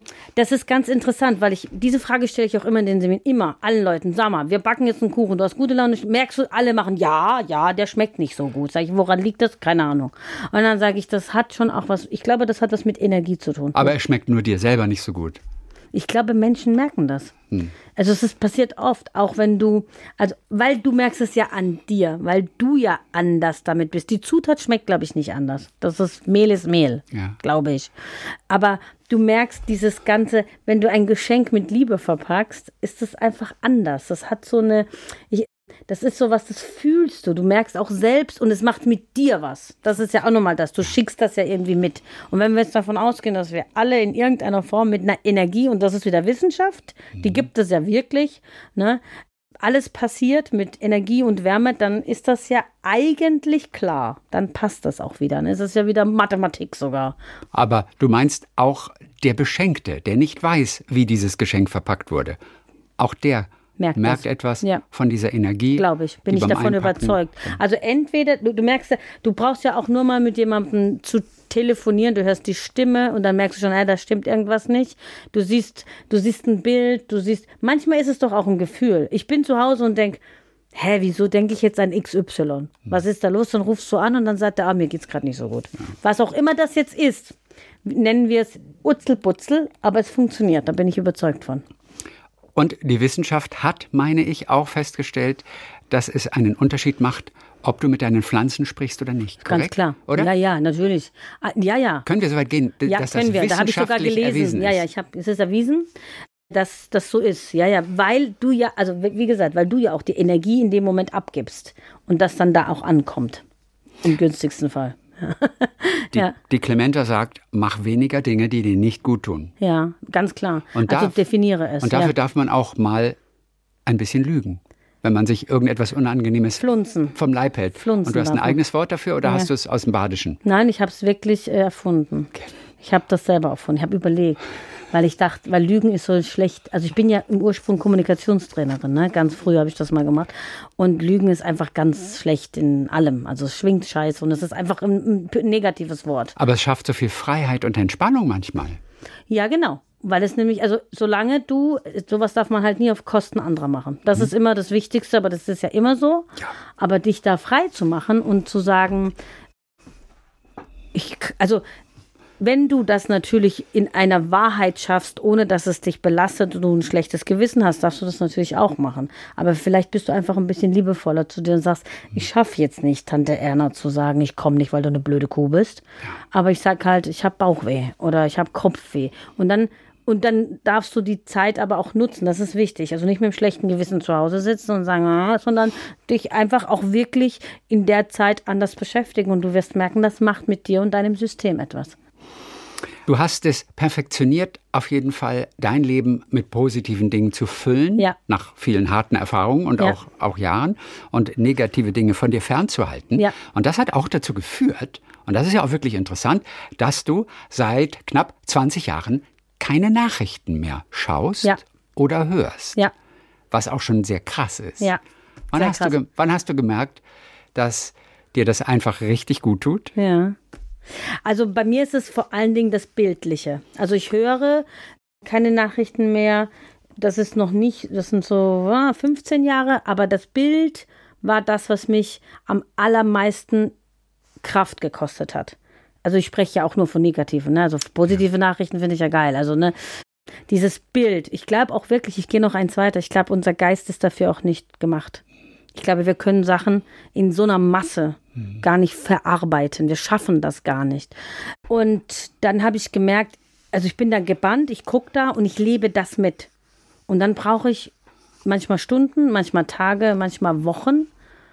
Das ist ganz interessant, weil diese Frage stelle ich auch immer in den Seminaren, immer allen Leuten. Sag mal, wir backen jetzt einen Kuchen, du hast gute Laune, merkst du, alle machen, ja, der schmeckt nicht so gut. Sag ich, woran liegt das? Keine Ahnung. Und dann sage ich, das hat schon auch was, ich glaube, das hat was mit Energie zu tun. Aber er schmeckt nur dir selber nicht so gut. Ich glaube, Menschen merken das. Also es passiert oft, auch wenn weil du merkst es ja an dir, weil du ja anders damit bist. Die Zutat schmeckt, glaube ich, nicht anders. Das ist Mehl, Ja. glaube ich. Aber du merkst dieses Ganze, wenn du ein Geschenk mit Liebe verpackst, ist es einfach anders. Das hat so das ist so was, das fühlst du. Du merkst auch selbst und es macht mit dir was. Das ist ja auch nochmal das. Du schickst das ja irgendwie mit. Und wenn wir jetzt davon ausgehen, dass wir alle in irgendeiner Form mit einer Energie, und das ist wieder Wissenschaft, die gibt es ja wirklich, ne? Alles passiert mit Energie und Wärme, dann ist das ja eigentlich klar. Dann passt das auch wieder. Ne? Es ist ja wieder Mathematik sogar. Aber du meinst auch der Beschenkte, der nicht weiß, wie dieses Geschenk verpackt wurde. Auch der merkt etwas von dieser Energie. Glaube ich, bin ich davon überzeugt. Also entweder, du merkst ja, du brauchst ja auch nur mal mit jemandem zu telefonieren, du hörst die Stimme und dann merkst du schon, da stimmt irgendwas nicht. Du siehst ein Bild, manchmal ist es doch auch ein Gefühl. Ich bin zu Hause und denke, wieso denke ich jetzt an XY? Was ist da los? Dann rufst du an und dann sagt er, mir geht's gerade nicht so gut. Ja. Was auch immer das jetzt ist, nennen wir es Utzelputzel, aber es funktioniert, da bin ich überzeugt von. Und die Wissenschaft hat, meine ich, auch festgestellt, dass es einen Unterschied macht, ob du mit deinen Pflanzen sprichst oder nicht. Ganz korrekt? Klar. Oder? Ja, natürlich. Ja. Können wir so weit gehen, dass das wissenschaftlich da habe ich sogar gelesen. Erwiesen ist? Es ist erwiesen, dass das so ist. Ja, weil du ja, also wie gesagt, weil du ja auch die Energie in dem Moment abgibst und das dann da auch ankommt. Im günstigsten Fall. Die Clementa sagt, mach weniger Dinge, die dir nicht gut tun. Ja, ganz klar. Und definiere es. Und dafür darf man auch mal ein bisschen lügen, wenn man sich irgendetwas Unangenehmes vom Leib hält. Flunzen und du hast ein eigenes Wort dafür oder hast du es aus dem Badischen? Nein, ich habe es wirklich erfunden. Okay. Ich habe das selber erfunden. Ich habe überlegt, weil ich dachte, weil Lügen ist so schlecht. Also ich bin ja im Ursprung Kommunikationstrainerin, ne? Ganz früh habe ich das mal gemacht. Und Lügen ist einfach ganz schlecht in allem. Also es schwingt scheiße und es ist einfach ein negatives Wort. Aber es schafft so viel Freiheit und Entspannung manchmal. Ja, genau. Weil es nämlich, also solange sowas darf man halt nie auf Kosten anderer machen. Das ist immer das Wichtigste, aber das ist ja immer so. Ja. Aber dich da frei zu machen und zu sagen, wenn du das natürlich in einer Wahrheit schaffst, ohne dass es dich belastet und du ein schlechtes Gewissen hast, darfst du das natürlich auch machen. Aber vielleicht bist du einfach ein bisschen liebevoller zu dir und sagst, ich schaffe jetzt nicht, Tante Erna zu sagen, ich komme nicht, weil du eine blöde Kuh bist. Aber ich sag halt, ich habe Bauchweh oder ich habe Kopfweh. Und dann darfst du die Zeit aber auch nutzen, das ist wichtig. Also nicht mit dem schlechten Gewissen zu Hause sitzen und sagen, sondern dich einfach auch wirklich in der Zeit anders beschäftigen. Und du wirst merken, das macht mit dir und deinem System etwas. Du hast es perfektioniert, auf jeden Fall dein Leben mit positiven Dingen zu füllen, nach vielen harten Erfahrungen und auch Jahren und negative Dinge von dir fernzuhalten. Ja. Und das hat auch dazu geführt, und das ist ja auch wirklich interessant, dass du seit knapp 20 Jahren keine Nachrichten mehr schaust oder hörst, was auch schon sehr krass ist. Ja. Wann hast du gemerkt, dass dir das einfach richtig gut tut? Ja. Also bei mir ist es vor allen Dingen das Bildliche. Also ich höre keine Nachrichten mehr. Das ist noch nicht, das sind so 15 Jahre, aber das Bild war das, was mich am allermeisten Kraft gekostet hat. Also ich spreche ja auch nur von Negativen, ne? Also positive Nachrichten finde ich ja geil. Also dieses Bild, ich glaube auch wirklich, ich gehe noch eins weiter, ich glaube, unser Geist ist dafür auch nicht gemacht. Ich glaube, wir können Sachen in so einer Masse gar nicht verarbeiten. Wir schaffen das gar nicht. Und dann habe ich gemerkt, also ich bin da gebannt, ich gucke da und ich lebe das mit. Und dann brauche ich manchmal Stunden, manchmal Tage, manchmal Wochen,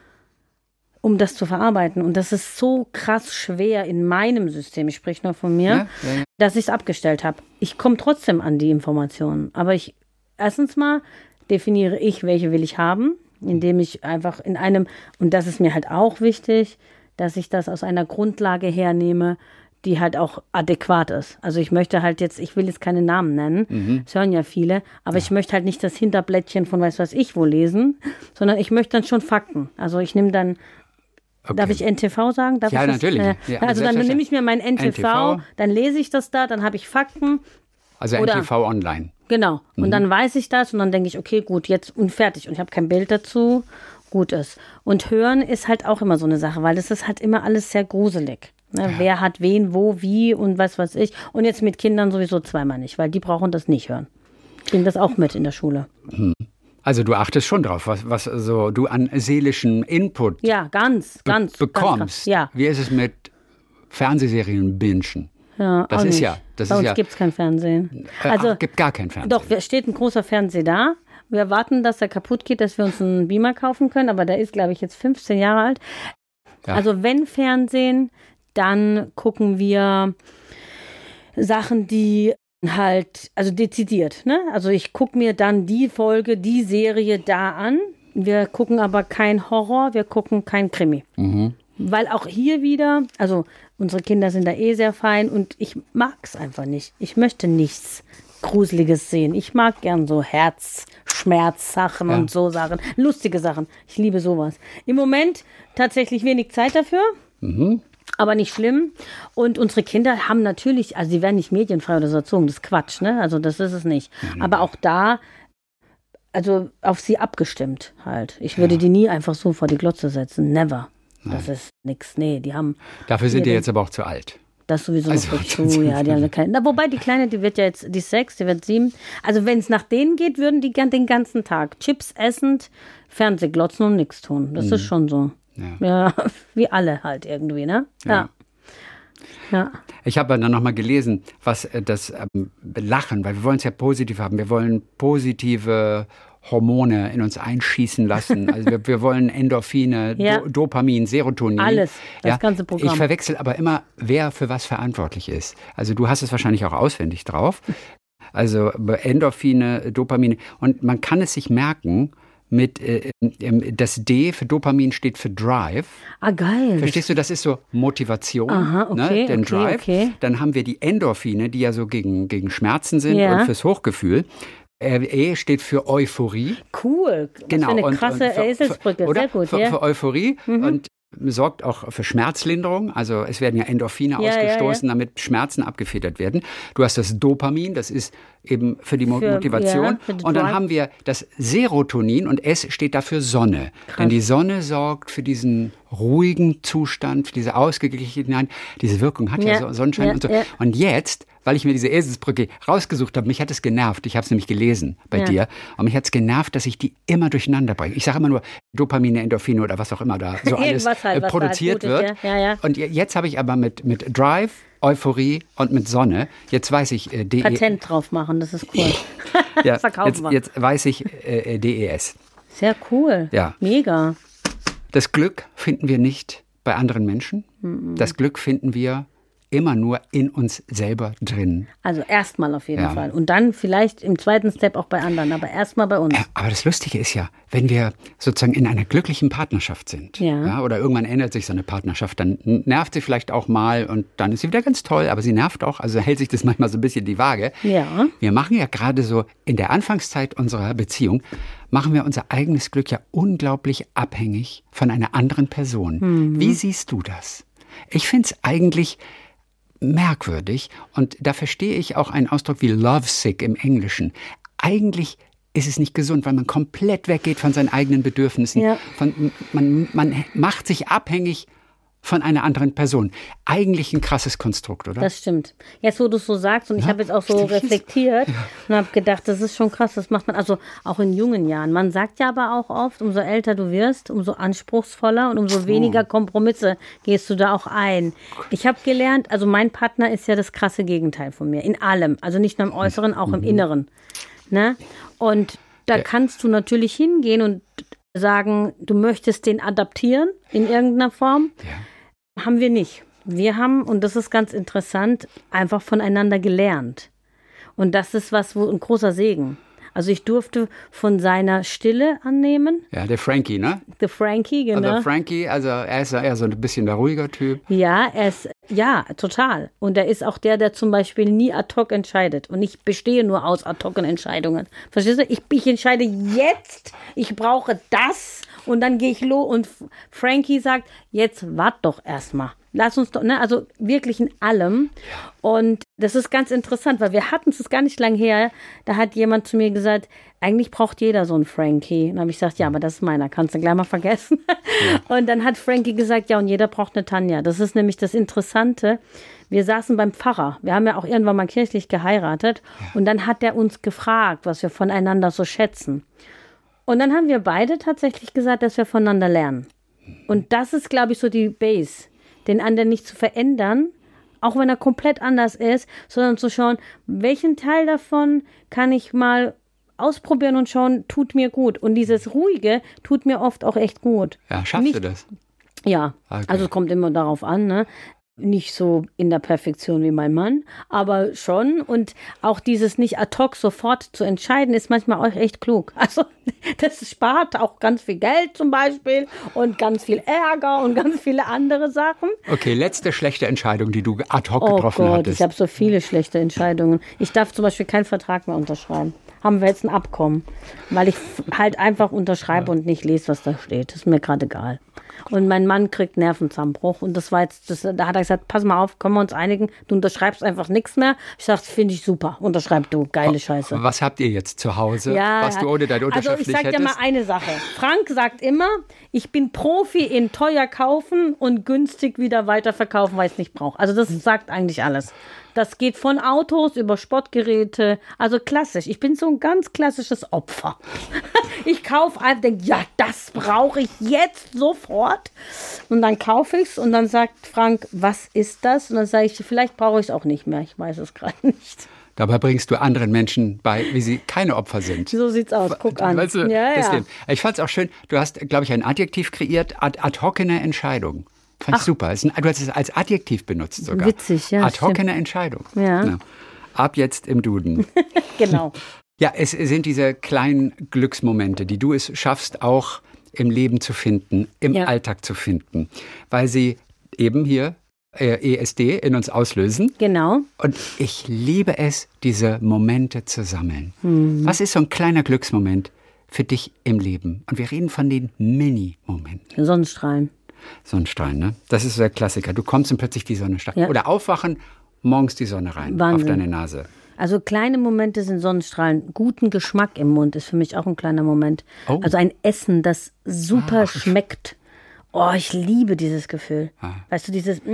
um das zu verarbeiten. Und das ist so krass schwer in meinem System, ich spreche nur von mir, dass ich es abgestellt habe. Ich komme trotzdem an die Informationen. Aber erstens mal definiere ich, welche will ich haben, indem ich einfach und das ist mir halt auch wichtig, dass ich das aus einer Grundlage hernehme, die halt auch adäquat ist. Also ich möchte halt ich will jetzt keine Namen nennen, das hören ja viele, aber ich möchte halt nicht das Hinterblättchen von weiß was ich wo lesen, sondern ich möchte dann schon Fakten. Also ich nehme dann, darf ich NTV sagen? Natürlich. Also dann nehme ich mir mein NTV, dann lese ich das da, dann habe ich Fakten Also Oder- NTV Online. Genau. Und dann weiß ich das und dann denke ich, okay, gut, jetzt und fertig. Und ich habe kein Bild dazu. Gut ist. Und hören ist halt auch immer so eine Sache, weil das ist halt immer alles sehr gruselig. Ne? Wer hat wen, wo, wie und was weiß ich. Und jetzt mit Kindern sowieso zweimal nicht, weil die brauchen das nicht hören. Ich bringe das auch mit in der Schule. Also du achtest schon drauf, was so du an seelischen Input Ja, ganz bekommst. Ganz, ja. Wie ist es mit Fernsehserien bingen? Ja, Das auch ist nicht. ja. Das Bei ist uns ja. gibt es kein Fernsehen. Also, Gibt gar kein Fernsehen. doch, es steht ein großer Fernseher da. Wir warten, dass er kaputt geht, dass wir uns einen Beamer kaufen können. Aber der ist, glaube ich, jetzt 15 Jahre alt. Ja. Also wenn Fernsehen, dann gucken wir Sachen, die halt, also dezidiert. Ne? Also ich gucke mir dann die Folge, die Serie da an. Wir gucken aber kein Horror, wir gucken kein Krimi. Weil auch hier wieder, also unsere Kinder sind da eh sehr fein und ich mag es einfach nicht. Ich möchte nichts Gruseliges sehen. Ich mag gern so Herzschmerzsachen und so Sachen. Lustige Sachen. Ich liebe sowas. Im Moment tatsächlich wenig Zeit dafür. Aber nicht schlimm. Und unsere Kinder haben natürlich, also sie werden nicht medienfrei oder so erzogen. Das ist Quatsch, ne? Also das ist es nicht. Aber auch da, also auf sie abgestimmt halt. Ich würde die nie einfach so vor die Glotze setzen. Never. Das ist nix. Nee, die haben... Dafür sind die jetzt aber auch zu alt. Das sowieso noch Also, dazu, ja. Die haben keine, na, wobei die Kleine, die wird ja jetzt, die ist 6, die wird 7. Also wenn es nach denen geht, würden die gern den ganzen Tag Chips essend, Fernseh glotzen und nichts tun. Das ist schon so. Ja, wie alle halt irgendwie, ne? Ja. Ich habe dann nochmal gelesen, was das Lachen, weil wir wollen es ja positiv haben. Wir wollen positive Hormone in uns einschießen lassen. Also wir wollen Endorphine, Dopamin, Serotonin. Alles, das ganze Programm. Ich verwechsel aber immer, wer für was verantwortlich ist. Also du hast es wahrscheinlich auch auswendig drauf. Also Endorphine, Dopamine. Und man kann es sich merken, mit das D für Dopamin steht für Drive. Ah, geil. Verstehst du, das ist so Motivation, Aha, okay, ne, den okay, Drive. okay. Dann haben wir die Endorphine, die ja so gegen Schmerzen sind und fürs Hochgefühl. E steht für Euphorie. Cool. Genau. Was für eine krasse Eselsbrücke. Sehr gut, für Euphorie und sorgt auch für Schmerzlinderung. Also es werden ja Endorphine ausgestoßen, damit Schmerzen abgefedert werden. Du hast das Dopamin, das ist eben für die Motivation. für den und dann Drive. haben wir das Serotonin und S steht dafür Sonne. Denn die Sonne sorgt für diesen ruhigen Zustand, für diese Ausgeglichenheit. Diese Wirkung hat ja Sonnenschein und so. Ja. Und jetzt, weil ich mir diese Eselsbrücke rausgesucht habe, mich hat es genervt. Ich habe es nämlich gelesen bei dir. Und mich hat es genervt, dass ich die immer durcheinander bringe. Ich sage immer nur Dopamine, Endorphine oder was auch immer da so alles halt, was produziert da halt gut wird. ist, ja. Und jetzt habe ich aber mit Drive, Euphorie und mit Sonne, jetzt weiß ich Patent drauf machen, das ist cool. ja, Verkaufen wir. jetzt weiß ich DES. Sehr cool. Ja. Mega. Das Glück finden wir nicht bei anderen Menschen. Das Glück finden wir immer nur in uns selber drin. Also erstmal auf jeden Fall. Und dann vielleicht im zweiten Step auch bei anderen, aber erstmal bei uns. Aber das Lustige ist ja, wenn wir sozusagen in einer glücklichen Partnerschaft sind, oder irgendwann ändert sich so eine Partnerschaft, dann nervt sie vielleicht auch mal und dann ist sie wieder ganz toll, aber sie nervt auch, also hält sich das manchmal so ein bisschen die Waage. Ja. Wir machen ja gerade so in der Anfangszeit unserer Beziehung, machen wir unser eigenes Glück ja unglaublich abhängig von einer anderen Person. Wie siehst du das? Ich finde es eigentlich merkwürdig und da verstehe ich auch einen Ausdruck wie lovesick im Englischen. Eigentlich ist es nicht gesund, weil man komplett weggeht von seinen eigenen Bedürfnissen. Ja. Man macht sich abhängig von einer anderen Person. Eigentlich ein krasses Konstrukt, oder? Das stimmt. Jetzt, wo du es so sagst, und ich habe jetzt auch so reflektiert und habe gedacht, das ist schon krass, das macht man also auch in jungen Jahren. Man sagt ja aber auch oft, umso älter du wirst, umso anspruchsvoller und umso weniger Kompromisse gehst du da auch ein. Ich habe gelernt, also mein Partner ist ja das krasse Gegenteil von mir, in allem. Also nicht nur im Äußeren, auch im Inneren. Ne? Und da kannst du natürlich hingehen und sagen, du möchtest den adaptieren in irgendeiner Form. Ja. Haben wir nicht. Wir haben, und das ist ganz interessant, einfach voneinander gelernt. Und das ist wo ein großer Segen. Also ich durfte von seiner Stille annehmen. Ja, der Frankie, ne? Der Frankie, genau. Also Frankie, er ist ja eher so ein bisschen der ruhiger Typ. Ja, total. Und er ist auch der zum Beispiel nie ad hoc entscheidet. Und ich bestehe nur aus ad hoc Entscheidungen. Verstehst du? Ich entscheide jetzt, ich brauche das Und dann gehe ich los und Frankie sagt, jetzt wart doch erstmal. Lass uns doch, ne, also wirklich in allem. Und das ist ganz interessant, weil wir hatten es gar nicht lang her. Da hat jemand zu mir gesagt, eigentlich braucht jeder so einen Frankie. Und dann habe ich gesagt, ja, aber das ist meiner, kannst du gleich mal vergessen. Ja. Und dann hat Frankie gesagt, ja, und jeder braucht eine Tanja. Das ist nämlich das Interessante. Wir saßen beim Pfarrer. Wir haben ja auch irgendwann mal kirchlich geheiratet. Ja. Und dann hat er uns gefragt, was wir voneinander so schätzen. Und dann haben wir beide tatsächlich gesagt, dass wir voneinander lernen. Und das ist, glaube ich, so die Base. Den anderen nicht zu verändern, auch wenn er komplett anders ist, sondern zu schauen, welchen Teil davon kann ich mal ausprobieren und schauen, tut mir gut. Und dieses Ruhige tut mir oft auch echt gut. Ja, schaffst du das? Ja, okay. Also es kommt immer darauf an, ne? Nicht so in der Perfektion wie mein Mann, aber schon. Und auch dieses nicht ad hoc sofort zu entscheiden, ist manchmal auch echt klug. Also das spart auch ganz viel Geld zum Beispiel und ganz viel Ärger und ganz viele andere Sachen. Okay, letzte schlechte Entscheidung, die du ad hoc getroffen hattest. Ich habe so viele schlechte Entscheidungen. Ich darf zum Beispiel keinen Vertrag mehr unterschreiben. Haben wir jetzt ein Abkommen, weil ich halt einfach unterschreibe und nicht lese, was da steht. Das ist mir gerade egal. Und mein Mann kriegt Nervenzusammenbruch. Und das war jetzt, da hat er gesagt, pass mal auf, können wir uns einigen? Du unterschreibst einfach nichts mehr. Ich sage, finde ich super. Unterschreib du, geile Scheiße. Was habt ihr jetzt zu Hause, was du ohne deine Unterschrift nicht hättest? Also ich sag dir mal eine Sache. Frank sagt immer, ich bin Profi in teuer kaufen und günstig wieder weiterverkaufen, weil ich es nicht brauche. Also das sagt eigentlich alles. Das geht von Autos über Sportgeräte, also klassisch. Ich bin so ein ganz klassisches Opfer. Ich kaufe einfach, denke, ja, das brauche ich jetzt sofort. Und dann kaufe ich es und dann sagt Frank, was ist das? Und dann sage ich, vielleicht brauche ich es auch nicht mehr. Ich weiß es gerade nicht. Dabei bringst du anderen Menschen bei, wie sie keine Opfer sind. So sieht's aus, guck an. Weißt du, ja. Ich fand es auch schön, du hast, glaube ich, ein Adjektiv kreiert, ad hoc eine Entscheidung. Fand ich super. Du hast es als Adjektiv benutzt sogar. Witzig, ja. Ad hoc eine Entscheidung. Ja. Ja. Ab jetzt im Duden. Genau. Ja, es sind diese kleinen Glücksmomente, die du es schaffst, auch im Leben zu finden, im Alltag zu finden, weil sie eben hier ESD in uns auslösen. Genau. Und ich liebe es, diese Momente zu sammeln. Was ist so ein kleiner Glücksmoment für dich im Leben? Und wir reden von den Mini-Momenten. Sonnenstrahlen. Sonnenstrahlen, ne? Das ist so der Klassiker. Du kommst und plötzlich die Sonne strahlt. Ja. Oder aufwachen, morgens die Sonne rein. Wahnsinn. Auf deine Nase. Also kleine Momente sind Sonnenstrahlen. Guten Geschmack im Mund ist für mich auch ein kleiner Moment. Oh. Also ein Essen, das super schmeckt. Oh, ich liebe dieses Gefühl. Weißt du, dieses,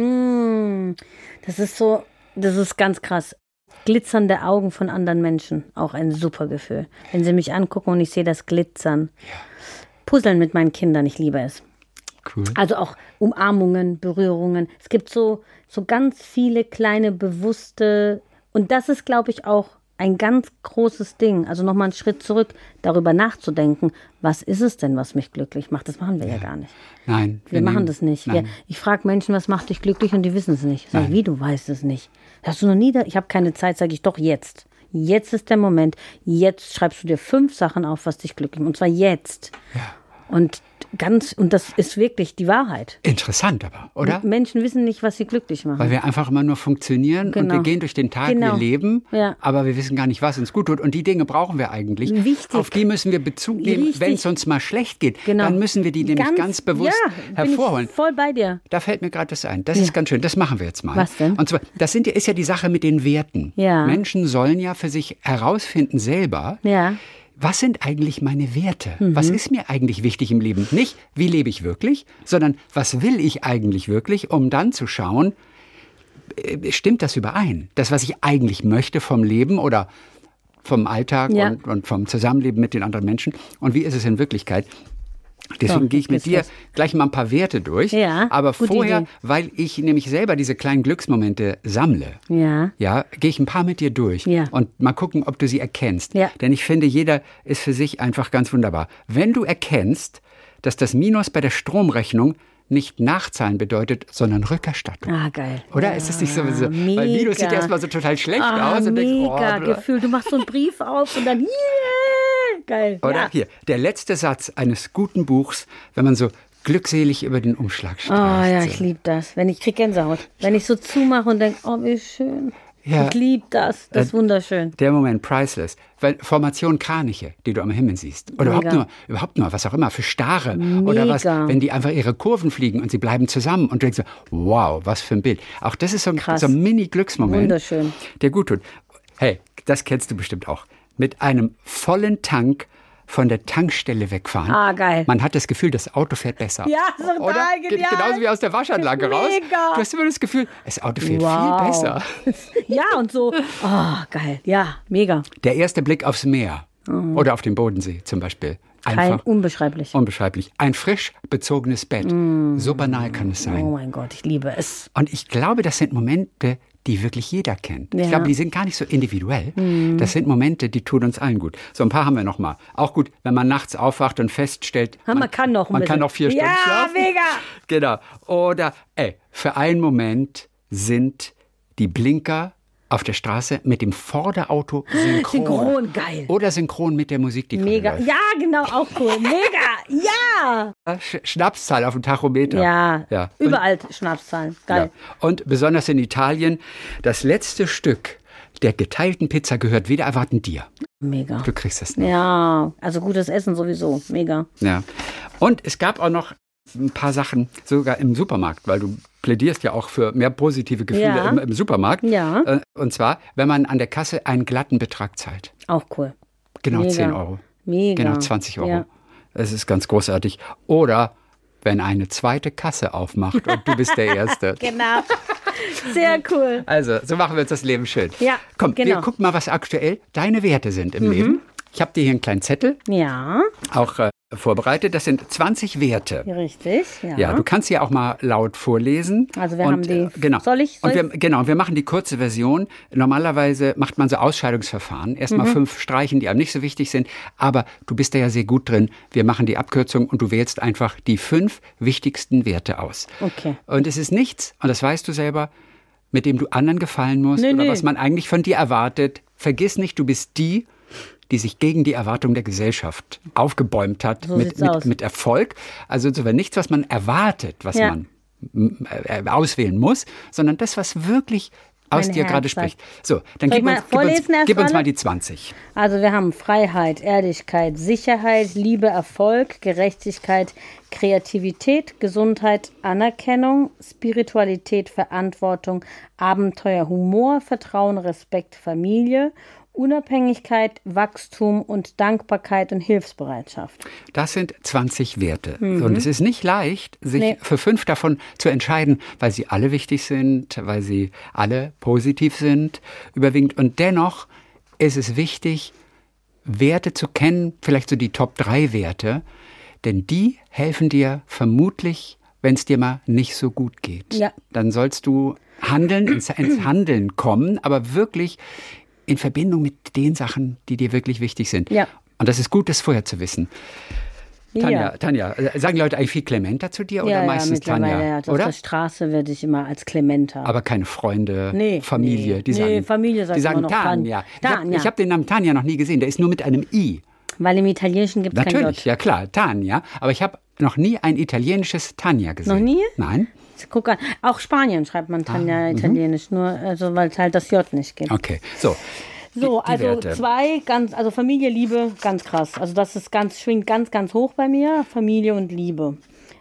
das ist ganz krass. Glitzernde Augen von anderen Menschen, auch ein super Gefühl. Wenn sie mich angucken und ich sehe das Glitzern. Ja. Puzzeln mit meinen Kindern, ich liebe es. Cool. Also auch Umarmungen, Berührungen. Es gibt so ganz viele kleine, bewusste, und das ist, glaube ich, auch ein ganz großes Ding. Also nochmal einen Schritt zurück, darüber nachzudenken, was ist es denn, was mich glücklich macht? Das machen wir ja gar nicht. Nein. Wir machen das nicht. Ich frage Menschen, was macht dich glücklich, und die wissen es nicht. Sag ich, wie, du weißt es nicht? Hast du noch nie, ich habe keine Zeit, sage ich, doch jetzt. Jetzt ist der Moment. Jetzt schreibst du dir 5 Sachen auf, was dich glücklich macht. Und zwar jetzt. Ja. Und das ist wirklich die Wahrheit. Interessant aber, oder? Menschen wissen nicht, was sie glücklich machen. Weil wir einfach immer nur funktionieren und wir gehen durch den Tag, wir leben, aber wir wissen gar nicht, was uns gut tut. Und die Dinge brauchen wir eigentlich. Wichtig. Auf die müssen wir Bezug nehmen, wenn es uns mal schlecht geht. Dann müssen wir die nämlich ganz bewusst hervorholen. Bin ich voll bei dir. Da fällt mir gerade was ein. Das ist ganz schön, das machen wir jetzt mal. Was denn? Und zwar, das ist ja die Sache mit den Werten. Ja. Menschen sollen ja für sich herausfinden selber, was sind eigentlich meine Werte? Was ist mir eigentlich wichtig im Leben? Nicht, wie lebe ich wirklich, sondern was will ich eigentlich wirklich, um dann zu schauen, stimmt das überein? Das, was ich eigentlich möchte vom Leben oder vom Alltag und vom Zusammenleben mit den anderen Menschen. Und wie ist es in Wirklichkeit? Deswegen gehe ich mit dir gleich mal ein paar Werte durch. Ja, aber vorher, weil ich nämlich selber diese kleinen Glücksmomente sammle, gehe ich ein paar mit dir durch und mal gucken, ob du sie erkennst. Ja. Denn ich finde, jeder ist für sich einfach ganz wunderbar. Wenn du erkennst, dass das Minus bei der Stromrechnung nicht Nachzahlen bedeutet, sondern Rückerstattung. Ah, geil. Oder? Ist es nicht so? Weil Minus sieht erstmal so total schlecht aus. Und mega Gefühl. Du machst so einen Brief auf und dann geil. Oder hier, der letzte Satz eines guten Buchs, wenn man so glückselig über den Umschlag streicht. Oh ja, ich liebe das. Ich kriege Gänsehaut. Wenn ich so zumache und denke, oh, wie schön. Ja. Ich liebe das. Das ist wunderschön. Der Moment, priceless. Weil Formation Kraniche, die du am Himmel siehst. Oder überhaupt nur, was auch immer, für Stare. Oder was, wenn die einfach ihre Kurven fliegen und sie bleiben zusammen. Und du denkst so, wow, was für ein Bild. Auch das ist so ein Mini-Glücksmoment. Wunderschön. Der gut tut. Hey, das kennst du bestimmt auch. Mit einem vollen Tank von der Tankstelle wegfahren. Ah, geil. Man hat das Gefühl, das Auto fährt besser. Ja, total oder? genial. Genauso wie aus der Waschanlage raus. Mega. Du hast immer das Gefühl, das Auto fährt viel besser. Ja, und so, geil. Ja, mega. Der erste Blick aufs Meer oder auf den Bodensee zum Beispiel. Einfach Unbeschreiblich. Unbeschreiblich. Ein frisch bezogenes Bett. So banal kann es sein. Oh mein Gott, ich liebe es. Und ich glaube, das sind Momente, die wirklich jeder kennt. Ja. Ich glaube, die sind gar nicht so individuell. Das sind Momente, die tun uns allen gut. So ein paar haben wir noch mal. Auch gut, wenn man nachts aufwacht und feststellt, man kann noch man kann noch 4 Stunden schlafen. Ja, mega. Genau. Oder, für einen Moment sind die Blinker auf der Straße mit dem Vorderauto synchron. Synchron, geil. Oder synchron mit der Musik, die Mega. läuft. Ja, genau, auch cool. Mega. Ja. Schnapszahl auf dem Tachometer. Ja. Überall Schnapszahlen. Geil. Ja. Und besonders in Italien, das letzte Stück der geteilten Pizza gehört wieder erwarten dir. Mega. Du kriegst das nicht. Ja, also gutes Essen sowieso. Mega. Ja. Und es gab auch noch ein paar Sachen, sogar im Supermarkt, weil du plädierst ja auch für mehr positive Gefühle im Supermarkt. Ja. Und zwar, wenn man an der Kasse einen glatten Betrag zahlt. Auch cool. Genau Mega. 10 Euro. Mega. Genau 20 Euro. Ja. Das ist ganz großartig. Oder wenn eine zweite Kasse aufmacht und du bist der Erste. Genau. Sehr cool. Also, so machen wir uns das Leben schön. Ja, Komm, genau. wir gucken mal, was aktuell deine Werte sind im Leben. Ich habe dir hier einen kleinen Zettel Ja, auch vorbereitet. Das sind 20 Werte. richtig. Ja. Ja, du kannst sie auch mal laut vorlesen. Also wir haben die. Genau. Soll ich? Wir machen die kurze Version. Normalerweise macht man so Ausscheidungsverfahren. Erstmal 5 streichen, die einem nicht so wichtig sind. Aber du bist da ja sehr gut drin. Wir machen die Abkürzung und du wählst einfach die 5 wichtigsten Werte aus. Okay. Und es ist nichts, und das weißt du selber, mit dem du anderen gefallen musst oder was man eigentlich von dir erwartet. Vergiss nicht, du bist die sich gegen die Erwartung der Gesellschaft aufgebäumt hat, So sieht's aus. mit Erfolg. Also insofern nichts, was man erwartet, was man auswählen muss, sondern das, was wirklich aus Mein dir Herz gerade sagt. spricht. So, dann Soll ich mal vorlesen erst gib uns alle? mal die 20. Also wir haben Freiheit, Ehrlichkeit, Sicherheit, Liebe, Erfolg, Gerechtigkeit, Kreativität, Gesundheit, Anerkennung, Spiritualität, Verantwortung, Abenteuer, Humor, Vertrauen, Respekt, Familie, Unabhängigkeit, Wachstum und Dankbarkeit und Hilfsbereitschaft. Das sind 20 Werte. Und es ist nicht leicht, sich für 5 davon zu entscheiden, weil sie alle wichtig sind, weil sie alle positiv sind, überwiegend. Und dennoch ist es wichtig, Werte zu kennen, vielleicht so die Top 3 Werte, denn die helfen dir vermutlich, wenn es dir mal nicht so gut geht. Ja. Dann sollst du handeln, ins Handeln kommen, aber wirklich in Verbindung mit den Sachen, die dir wirklich wichtig sind. Ja. Und das ist gut, das vorher zu wissen. Ja. Tanja, sagen Leute eigentlich viel Clementa zu dir oder meistens Tanja? Ja, auf oder? der Straße werde ich immer als Clementa. Aber keine Freunde, Nee, Familie, nee. die sagen, Nee, Familie sagt die sagen immer noch Tanja. Tanja. Ich hab den Namen Tanja noch nie gesehen, der ist nur mit einem I. Weil im Italienischen gibt es kein Natürlich, J. ja klar, Tanja. Aber ich habe noch nie ein italienisches Tanja gesehen. Noch nie? Nein. Guck an. Auch Spanien schreibt man Tanja italienisch, nur also weil es halt das J nicht gibt. Okay, so. So, die also Werte. also Familie, Liebe, ganz krass. Also das ist schwingt ganz, ganz hoch bei mir, Familie und Liebe.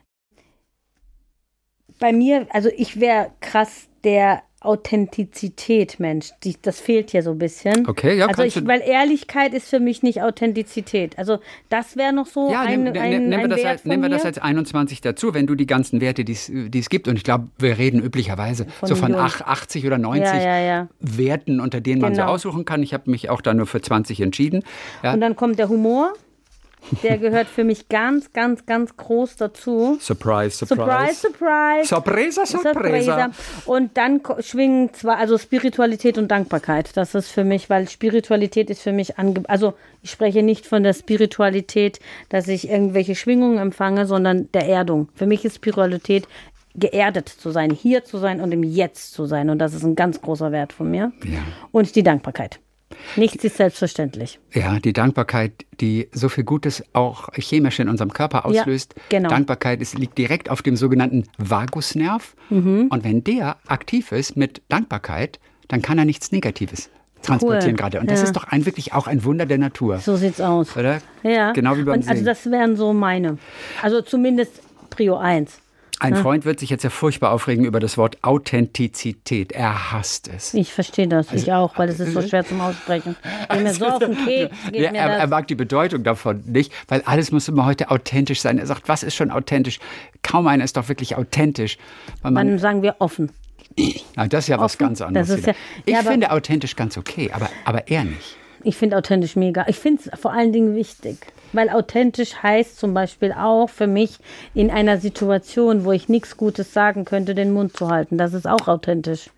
Bei mir, also ich wäre krass der Authentizität, Mensch. Das fehlt hier so ein bisschen. Okay, ja, also weil Ehrlichkeit ist für mich nicht Authentizität. Also das wäre noch so Ja, ein nehmen wir das mir. als 21 dazu, wenn du die ganzen Werte, die es gibt, und ich glaube, wir reden üblicherweise so von 80 oder 90 Ja. Werten, unter denen man so Genau. aussuchen kann. Ich habe mich auch da nur für 20 entschieden. Ja. Und dann kommt der Humor. Der gehört für mich ganz, ganz, ganz groß dazu. Surprise, Surprise, surprise. Sorpresa, sorpresa. Und dann schwingen also Spiritualität und Dankbarkeit. Das ist für mich, weil Spiritualität ist für mich also ich spreche nicht von der Spiritualität, dass ich irgendwelche Schwingungen empfange, sondern der Erdung. Für mich ist Spiritualität geerdet zu sein, hier zu sein und im Jetzt zu sein. Und das ist ein ganz großer Wert von mir. Ja. Und die Dankbarkeit. Nichts ist selbstverständlich. Ja, die Dankbarkeit, die so viel Gutes auch chemisch in unserem Körper auslöst. Ja, genau. Dankbarkeit liegt direkt auf dem sogenannten Vagusnerv. Und wenn der aktiv ist mit Dankbarkeit, dann kann er nichts Negatives transportieren gerade. Und das ist doch wirklich auch ein Wunder der Natur. So sieht's aus. Oder? Ja. Genau wie beim Und also Singen. das wären so meine. Also zumindest Prio 1. Ein Freund wird sich jetzt ja furchtbar aufregen über das Wort Authentizität. Er hasst es. Ich verstehe das, ich auch, weil es ist so schwer zum Aussprechen. Geht mir so auf den Keks. Ja, er mag die Bedeutung davon nicht, weil alles muss immer heute authentisch sein. Er sagt, was ist schon authentisch? Kaum einer ist doch wirklich authentisch. Weil Dann sagen wir offen. Na, das ist ja was Offen? ganz anderes. Das ist ja- Ich ja, aber- finde authentisch ganz okay, aber er nicht. Ich finde authentisch mega. Ich finde es vor allen Dingen wichtig. Weil authentisch heißt zum Beispiel auch für mich, in einer Situation, wo ich nichts Gutes sagen könnte, den Mund zu halten. Das ist auch authentisch.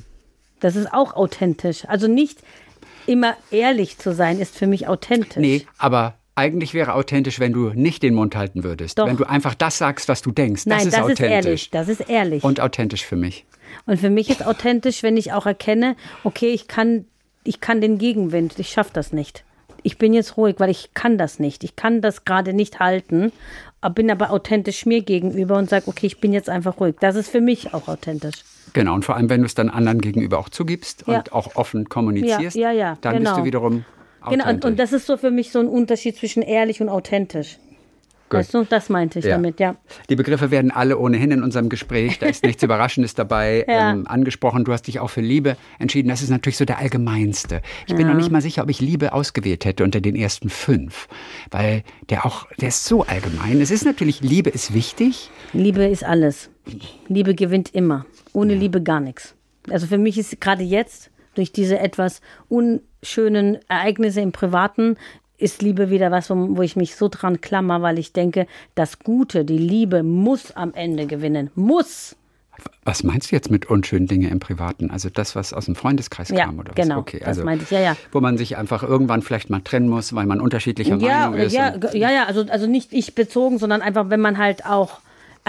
Das ist auch authentisch. Also nicht immer ehrlich zu sein, ist für mich authentisch. Nee, aber eigentlich wäre authentisch, wenn du nicht den Mund halten würdest. Doch. Wenn du einfach das sagst, was du denkst. Nein, das ist das ist authentisch. ehrlich. Das ist ehrlich. Und authentisch für mich. Und für mich ist authentisch, wenn ich auch erkenne, okay, ich kann den Gegenwind, ich schaffe das nicht. Ich bin jetzt ruhig, weil ich kann das nicht. Ich kann das gerade nicht halten, bin aber authentisch mir gegenüber und sage, okay, ich bin jetzt einfach ruhig. Das ist für mich auch authentisch. Genau, und vor allem, wenn du es dann anderen gegenüber auch zugibst Ja. und auch offen kommunizierst, Ja, dann genau. bist du wiederum authentisch. Genau, und das ist so für mich so ein Unterschied zwischen ehrlich und authentisch. Gut. Weißt du, das meinte ich Ja. damit, ja. Die Begriffe werden alle ohnehin in unserem Gespräch, da ist nichts Überraschendes dabei, Ja. angesprochen. Du hast dich auch für Liebe entschieden. Das ist natürlich so der allgemeinste. Ich bin noch nicht mal sicher, ob ich Liebe ausgewählt hätte unter den ersten 5, weil der ist so allgemein. Es ist natürlich, Liebe ist wichtig. Liebe ist alles. Liebe gewinnt immer. Ohne Liebe gar nichts. Also für mich ist gerade jetzt, durch diese etwas unschönen Ereignisse im Privaten, ist Liebe wieder was, wo ich mich so dran klammer, weil ich denke, das Gute, die Liebe muss am Ende gewinnen. Muss! Was meinst du jetzt mit unschönen Dingen im Privaten? Also das, was aus dem Freundeskreis Ja, kam oder was? genau, Okay, das also, meinte ich, ja. Wo man sich einfach irgendwann vielleicht mal trennen muss, weil man unterschiedlicher Meinung ist. Also nicht ich bezogen, sondern einfach, wenn man halt auch,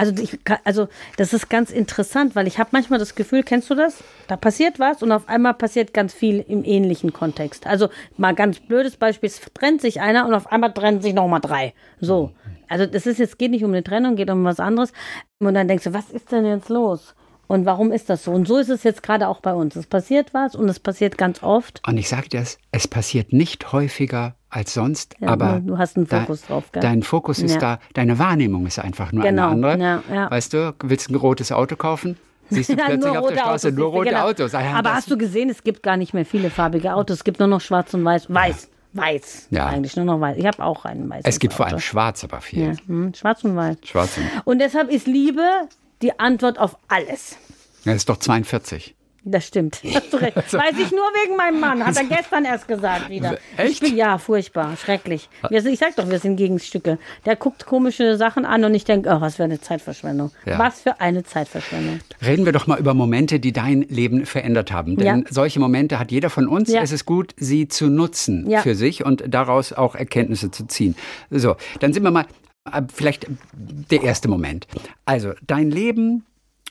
also das ist ganz interessant, weil ich habe manchmal das Gefühl, kennst du das? Da passiert was und auf einmal passiert ganz viel im ähnlichen Kontext. Also mal ganz blödes Beispiel, es trennt sich einer und auf einmal trennen sich nochmal 3. So. Also das ist jetzt, geht nicht um eine Trennung, geht um was anderes. Und dann denkst du, was ist denn jetzt los? Und warum ist das so? Und so ist es jetzt gerade auch bei uns. Es passiert was und es passiert ganz oft. Und ich sage dir, es passiert nicht häufiger als sonst, Ja, aber du hast einen Fokus drauf, gell? Dein Fokus ist Ja. da, deine Wahrnehmung ist einfach nur Genau, eine andere. ja. Weißt du, willst ein rotes Auto kaufen? Siehst du Ja, plötzlich nur auf der rote Straße Autos, nur rote genau. Autos. Ah ja, Aber das- hast du gesehen, es gibt gar nicht mehr viele farbige Autos. Es gibt nur noch schwarz und weiß. Weiß. Ja. Eigentlich nur noch weiß. Ich habe auch einen weißen. Es gibt vor allem schwarz, aber viel. Ja, schwarz und weiß. Schwarz und Und deshalb ist Liebe die Antwort auf alles. das ist doch 42. Das stimmt. Hast du recht. Weiß ich nur wegen meinem Mann. Hat er gestern erst gesagt wieder. Echt? Ja, furchtbar, schrecklich. Ich sag doch, wir sind Gegenstücke. Der guckt komische Sachen an und ich denke, oh, was für eine Zeitverschwendung. Ja. Was für eine Zeitverschwendung. Reden wir doch mal über Momente, die dein Leben verändert haben. Denn Ja. solche Momente hat jeder von uns. Ja. Es ist gut, sie zu nutzen Ja. für sich und daraus auch Erkenntnisse zu ziehen. So, dann sind wir mal, vielleicht der erste Moment. Also, dein Leben,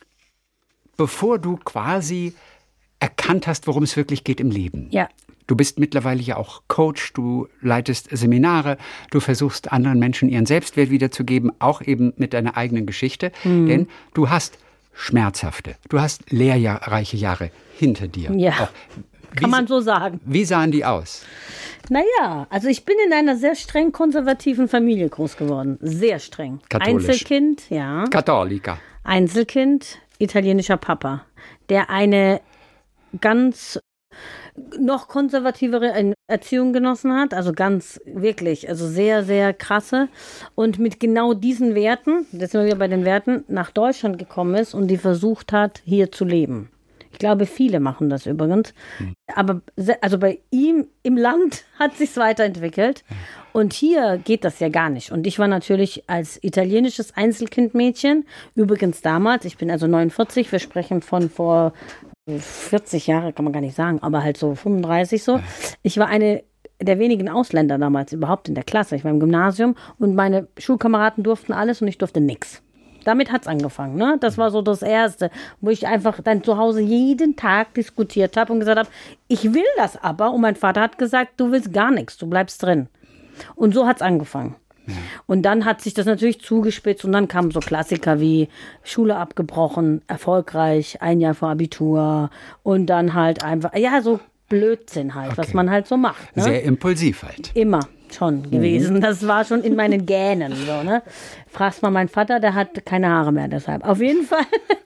bevor du quasi erkannt hast, worum es wirklich geht im Leben. Ja. Du bist mittlerweile ja auch Coach, du leitest Seminare, du versuchst anderen Menschen ihren Selbstwert wiederzugeben, auch eben mit deiner eigenen Geschichte. Denn du hast schmerzhafte, du hast lehrreiche Jahre hinter dir. Ja. Auch. Kann man so sagen. Wie sahen die aus? Naja, also ich bin in einer sehr streng konservativen Familie groß geworden. Sehr streng. Katholisch. Einzelkind, ja. Katholika. Einzelkind, italienischer Papa, der eine ganz noch konservativere Erziehung genossen hat, also ganz wirklich, also sehr, sehr krasse und mit genau diesen Werten, das sind wir wieder bei den Werten, nach Deutschland gekommen ist und die versucht hat, hier zu leben. Ich glaube, viele machen das übrigens. Aber also bei ihm im Land hat sich's weiterentwickelt. Und hier geht das ja gar nicht. Und ich war natürlich als italienisches Einzelkindmädchen, übrigens damals, ich bin also 49, wir sprechen von vor 40 Jahre, kann man gar nicht sagen, aber halt so 35 so. Ich war eine der wenigen Ausländer damals überhaupt in der Klasse. Ich war im Gymnasium und meine Schulkameraden durften alles und ich durfte nichts. Damit hat's angefangen, ne? Das war so das Erste, wo ich einfach dann zu Hause jeden Tag diskutiert habe und gesagt habe, ich will das aber. Und mein Vater hat gesagt, du willst gar nichts, du bleibst drin. Und so hat's angefangen. Und dann hat sich das natürlich zugespitzt und dann kamen so Klassiker wie Schule abgebrochen, erfolgreich, 1 Jahr vor Abitur und dann halt einfach, ja, so Blödsinn halt, was man halt so macht. Ne? Sehr impulsiv halt. Immer schon gewesen. Das war schon in meinen Gänen. So, ne? Fragst mal meinen Vater, der hat keine Haare mehr deshalb. Auf jeden Fall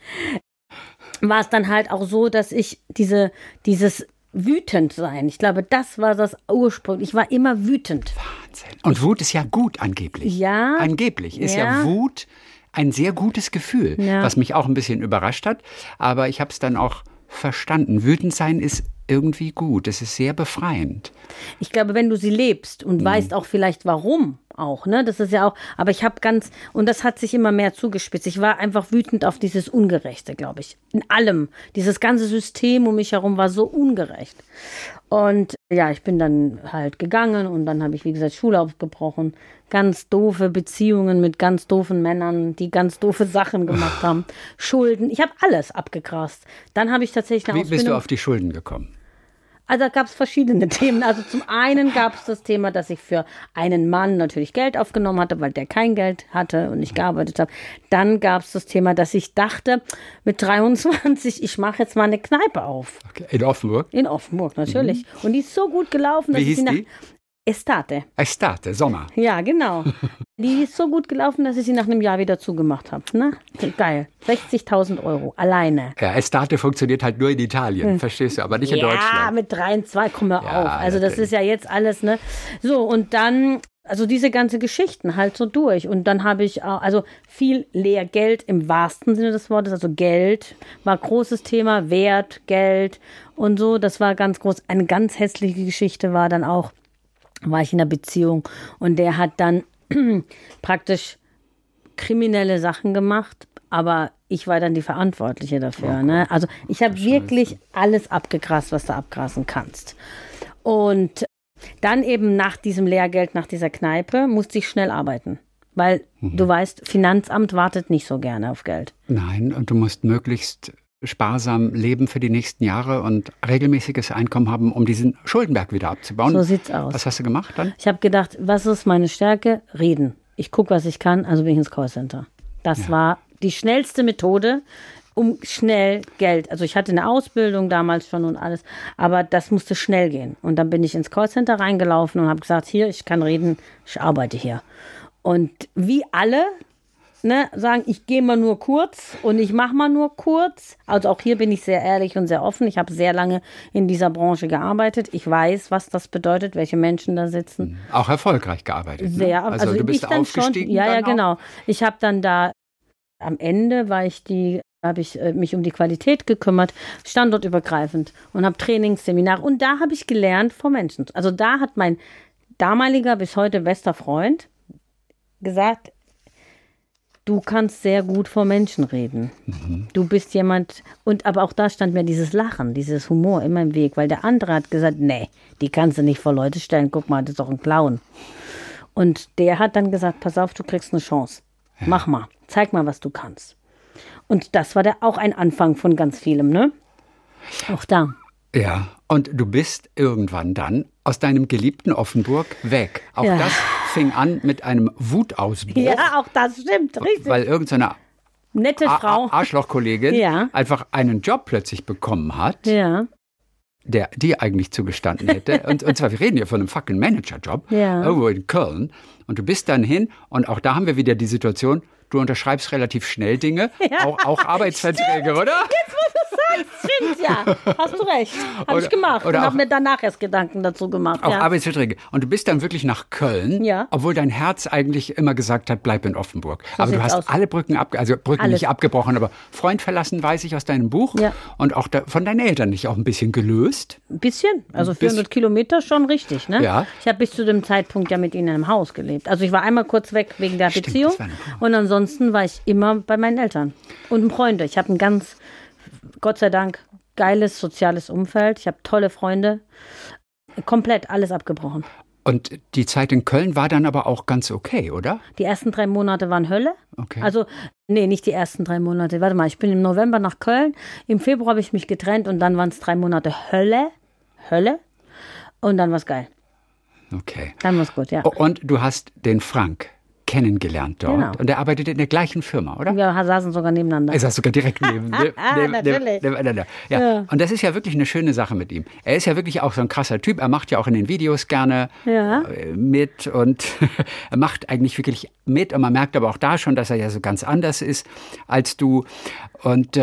war es dann halt auch so, dass ich dieses wütend sein. Ich glaube, das war das Ursprung. Ich war immer wütend. Wahnsinn. Und Wut ist ja gut angeblich. Ja. Angeblich ist ja Wut ein sehr gutes Gefühl, was mich auch ein bisschen überrascht hat. Aber ich habe es dann auch verstanden. Wütend sein ist irgendwie gut. Es ist sehr befreiend. Ich glaube, wenn du sie lebst und weißt auch vielleicht warum auch, ne, das ist ja auch, aber ich habe und das hat sich immer mehr zugespitzt. Ich war einfach wütend auf dieses Ungerechte, glaube ich. In allem. Dieses ganze System um mich herum war so ungerecht. Und ja, ich bin dann halt gegangen und dann habe ich, wie gesagt, Schule aufgebrochen. Ganz doofe Beziehungen mit ganz doofen Männern, die ganz doofe Sachen gemacht haben. Schulden. Ich habe alles abgegrast. Dann habe ich tatsächlich eine Wie Ausbildung. bist du auf die Schulden gekommen? Also da gab es verschiedene Themen. Also zum einen gab es das Thema, dass ich für einen Mann natürlich Geld aufgenommen hatte, weil der kein Geld hatte und nicht gearbeitet habe. Dann gab es das Thema, dass ich dachte, mit 23, ich mache jetzt mal eine Kneipe auf. Okay. In Offenburg? In Offenburg, natürlich. Und die ist so gut gelaufen, dass Wie hieß ich die? Estate. Estate, Sommer. Ja, genau. Die ist so gut gelaufen, dass ich sie nach einem Jahr wieder zugemacht habe. Ne? Geil. 60.000 € alleine. Ja, Estate funktioniert halt nur in Italien, verstehst du, aber nicht in Deutschland. Ja, mit 3 und 2, komm mal Ja, auf. Also das natürlich. ist ja jetzt alles, ne? So, und dann, also diese ganze Geschichten halt so durch. Und dann habe ich auch, also viel Lehrgeld im wahrsten Sinne des Wortes, also Geld war großes Thema, Wert, Geld und so. Das war ganz groß. Eine ganz hässliche Geschichte war dann auch, war ich in einer Beziehung und der hat dann praktisch kriminelle Sachen gemacht, aber ich war dann die Verantwortliche dafür. Ne? Also ich habe wirklich alles abgegrast, was du abgrasen kannst. Und dann eben nach diesem Lehrgeld, nach dieser Kneipe, musste ich schnell arbeiten. Weil du weißt, Finanzamt wartet nicht so gerne auf Geld. Nein, und du musst möglichst sparsam leben für die nächsten Jahre und regelmäßiges Einkommen haben, um diesen Schuldenberg wieder abzubauen. So sieht's aus. Was hast du gemacht dann? Ich habe gedacht, was ist meine Stärke? Reden. Ich gucke, was ich kann, also bin ich ins Callcenter. Das war die schnellste Methode, um schnell Geld. Also ich hatte eine Ausbildung damals schon und alles, aber das musste schnell gehen. Und dann bin ich ins Callcenter reingelaufen und habe gesagt, hier, ich kann reden, ich arbeite hier. Und wie alle, ne, sagen, ich gehe mal nur kurz und ich mache mal nur kurz. Also auch hier bin ich sehr ehrlich und sehr offen. Ich habe sehr lange in dieser Branche gearbeitet. Ich weiß, was das bedeutet, welche Menschen da sitzen. Auch erfolgreich gearbeitet. Ne? Sehr, Also du bist ich dann aufgestiegen. schon. Ja, dann auch? genau. Ich habe dann da, am Ende habe ich mich um die Qualität gekümmert, standortübergreifend und habe Trainingsseminare. Und da habe ich gelernt vor Menschen. Also da hat mein damaliger, bis heute bester Freund gesagt, du kannst sehr gut vor Menschen reden. Du bist jemand, aber auch da stand mir dieses Lachen, dieses Humor immer im Weg, weil der andere hat gesagt, nee, die kannst du nicht vor Leute stellen, guck mal, das ist doch ein Clown. Und der hat dann gesagt, pass auf, du kriegst eine Chance. Ja. Mach mal, zeig mal, was du kannst. Und das war auch ein Anfang von ganz vielem, ne? Auch da. Ja, und du bist irgendwann dann aus deinem geliebten Offenburg weg. Auch das fing an mit einem Wutausbruch. Ja, auch das stimmt, richtig. Weil irgendeine nette Frau, Arschlochkollegin einfach einen Job plötzlich bekommen hat, der dir eigentlich zugestanden hätte. und zwar, wir reden hier von einem fucking Managerjob, irgendwo in Köln. Und du bist dann hin und auch da haben wir wieder die Situation, du unterschreibst relativ schnell Dinge, auch Arbeitsverträge, oder? Jetzt, wo du sagst, stimmt, ja. Hast du recht. Habe ich gemacht und habe mir danach erst Gedanken dazu gemacht. Auch Arbeitsverträge. Und du bist dann wirklich nach Köln, obwohl dein Herz eigentlich immer gesagt hat, bleib in Offenburg. So aber du hast alle Brücken nicht abgebrochen, aber Freund verlassen, weiß ich aus deinem Buch. Ja. Und auch von deinen Eltern nicht auch ein bisschen gelöst. Ein bisschen. Also 400 Kilometer schon richtig, ne? Ja. Ich habe bis zu dem Zeitpunkt ja mit ihnen in einem Haus gelebt. Also ich war einmal kurz weg wegen der Beziehung. Und ansonsten war ich immer bei meinen Eltern und Freunde. Ich habe ein ganz, Gott sei Dank, geiles soziales Umfeld. Ich habe tolle Freunde. Komplett alles abgebrochen. Und die Zeit in Köln war dann aber auch ganz okay, oder? Die ersten 3 Monate waren Hölle. Okay. Also, nee, nicht die ersten 3 Monate. Warte mal, ich bin im November nach Köln. Im Februar habe ich mich getrennt und dann waren es 3 Monate Hölle. Und dann war es geil. Okay. Dann war's gut, ja. Und du hast den Frank kennengelernt dort. Genau. Und er arbeitet in der gleichen Firma, oder? Wir saßen sogar nebeneinander. Er saß sogar direkt nebeneinander. Ja. Und das ist ja wirklich eine schöne Sache mit ihm. Er ist ja wirklich auch so ein krasser Typ. Er macht ja auch in den Videos gerne mit und er macht eigentlich wirklich mit. Und man merkt aber auch da schon, dass er ja so ganz anders ist als du. Und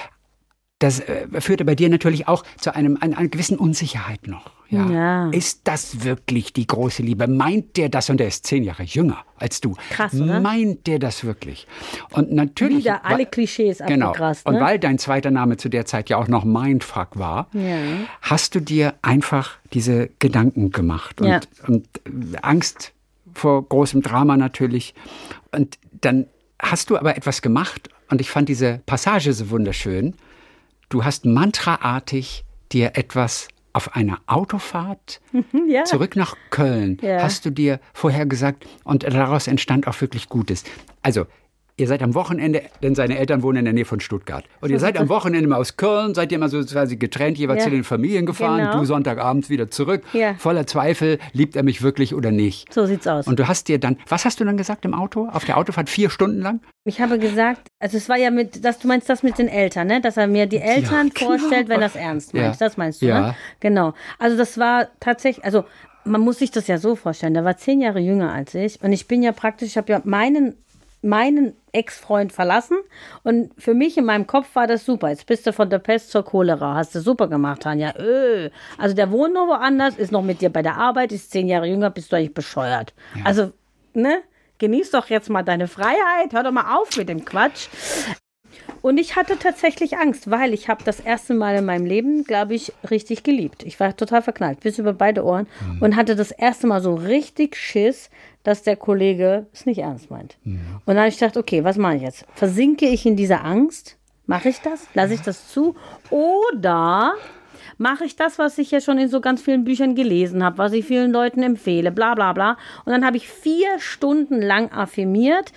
das führte bei dir natürlich auch zu einer gewissen Unsicherheit noch. Ja. Ist das wirklich die große Liebe? Meint der das? Und der ist 10 Jahre jünger als du. Krass, oder? Meint der das wirklich? Und natürlich. Wieder alle Klischees abgegrast. Und weil dein zweiter Name zu der Zeit ja auch noch Mindfuck war, hast du dir einfach diese Gedanken gemacht. Und Angst vor großem Drama natürlich. Und dann hast du aber etwas gemacht. Und ich fand diese Passage so wunderschön. Du hast mantraartig dir etwas auf einer Autofahrt zurück nach Köln, hast du dir vorher gesagt, und daraus entstand auch wirklich Gutes. Also, ihr seid am Wochenende, denn seine Eltern wohnen in der Nähe von Stuttgart. Und ihr seid am Wochenende mal aus Köln, seid ihr mal so quasi getrennt, jeweils zu den Familien gefahren, du Sonntagabends wieder zurück, voller Zweifel, liebt er mich wirklich oder nicht? So sieht's aus. Und du hast dir dann, was hast du dann gesagt im Auto, auf der Autofahrt 4 Stunden lang? Ich habe gesagt, also es war ja du meinst das mit den Eltern, ne? Dass er mir die Eltern vorstellt, wenn er es ernst meint. Das meinst du, ne? Genau. Also das war tatsächlich, also man muss sich das ja so vorstellen, der war 10 Jahre jünger als ich und ich bin ja praktisch, ich habe ja meinen Ex-Freund verlassen und für mich in meinem Kopf war das super. Jetzt bist du von der Pest zur Cholera. Hast du super gemacht, Tanja. Also der wohnt noch woanders, ist noch mit dir bei der Arbeit, ist 10 Jahre jünger, bist du eigentlich bescheuert. Ja. Also, ne? Genieß doch jetzt mal deine Freiheit, hör doch mal auf mit dem Quatsch. Und ich hatte tatsächlich Angst, weil ich habe das erste Mal in meinem Leben, glaube ich, richtig geliebt. Ich war total verknallt, bis über beide Ohren und hatte das erste Mal so richtig Schiss, dass der Kollege es nicht ernst meint. Und dann habe ich gedacht, okay, was mache ich jetzt? Versinke ich in dieser Angst? Mache ich das? Lasse ich das zu? Oder mache ich das, was ich ja schon in so ganz vielen Büchern gelesen habe, was ich vielen Leuten empfehle, bla bla bla. Und dann habe ich 4 Stunden lang affirmiert.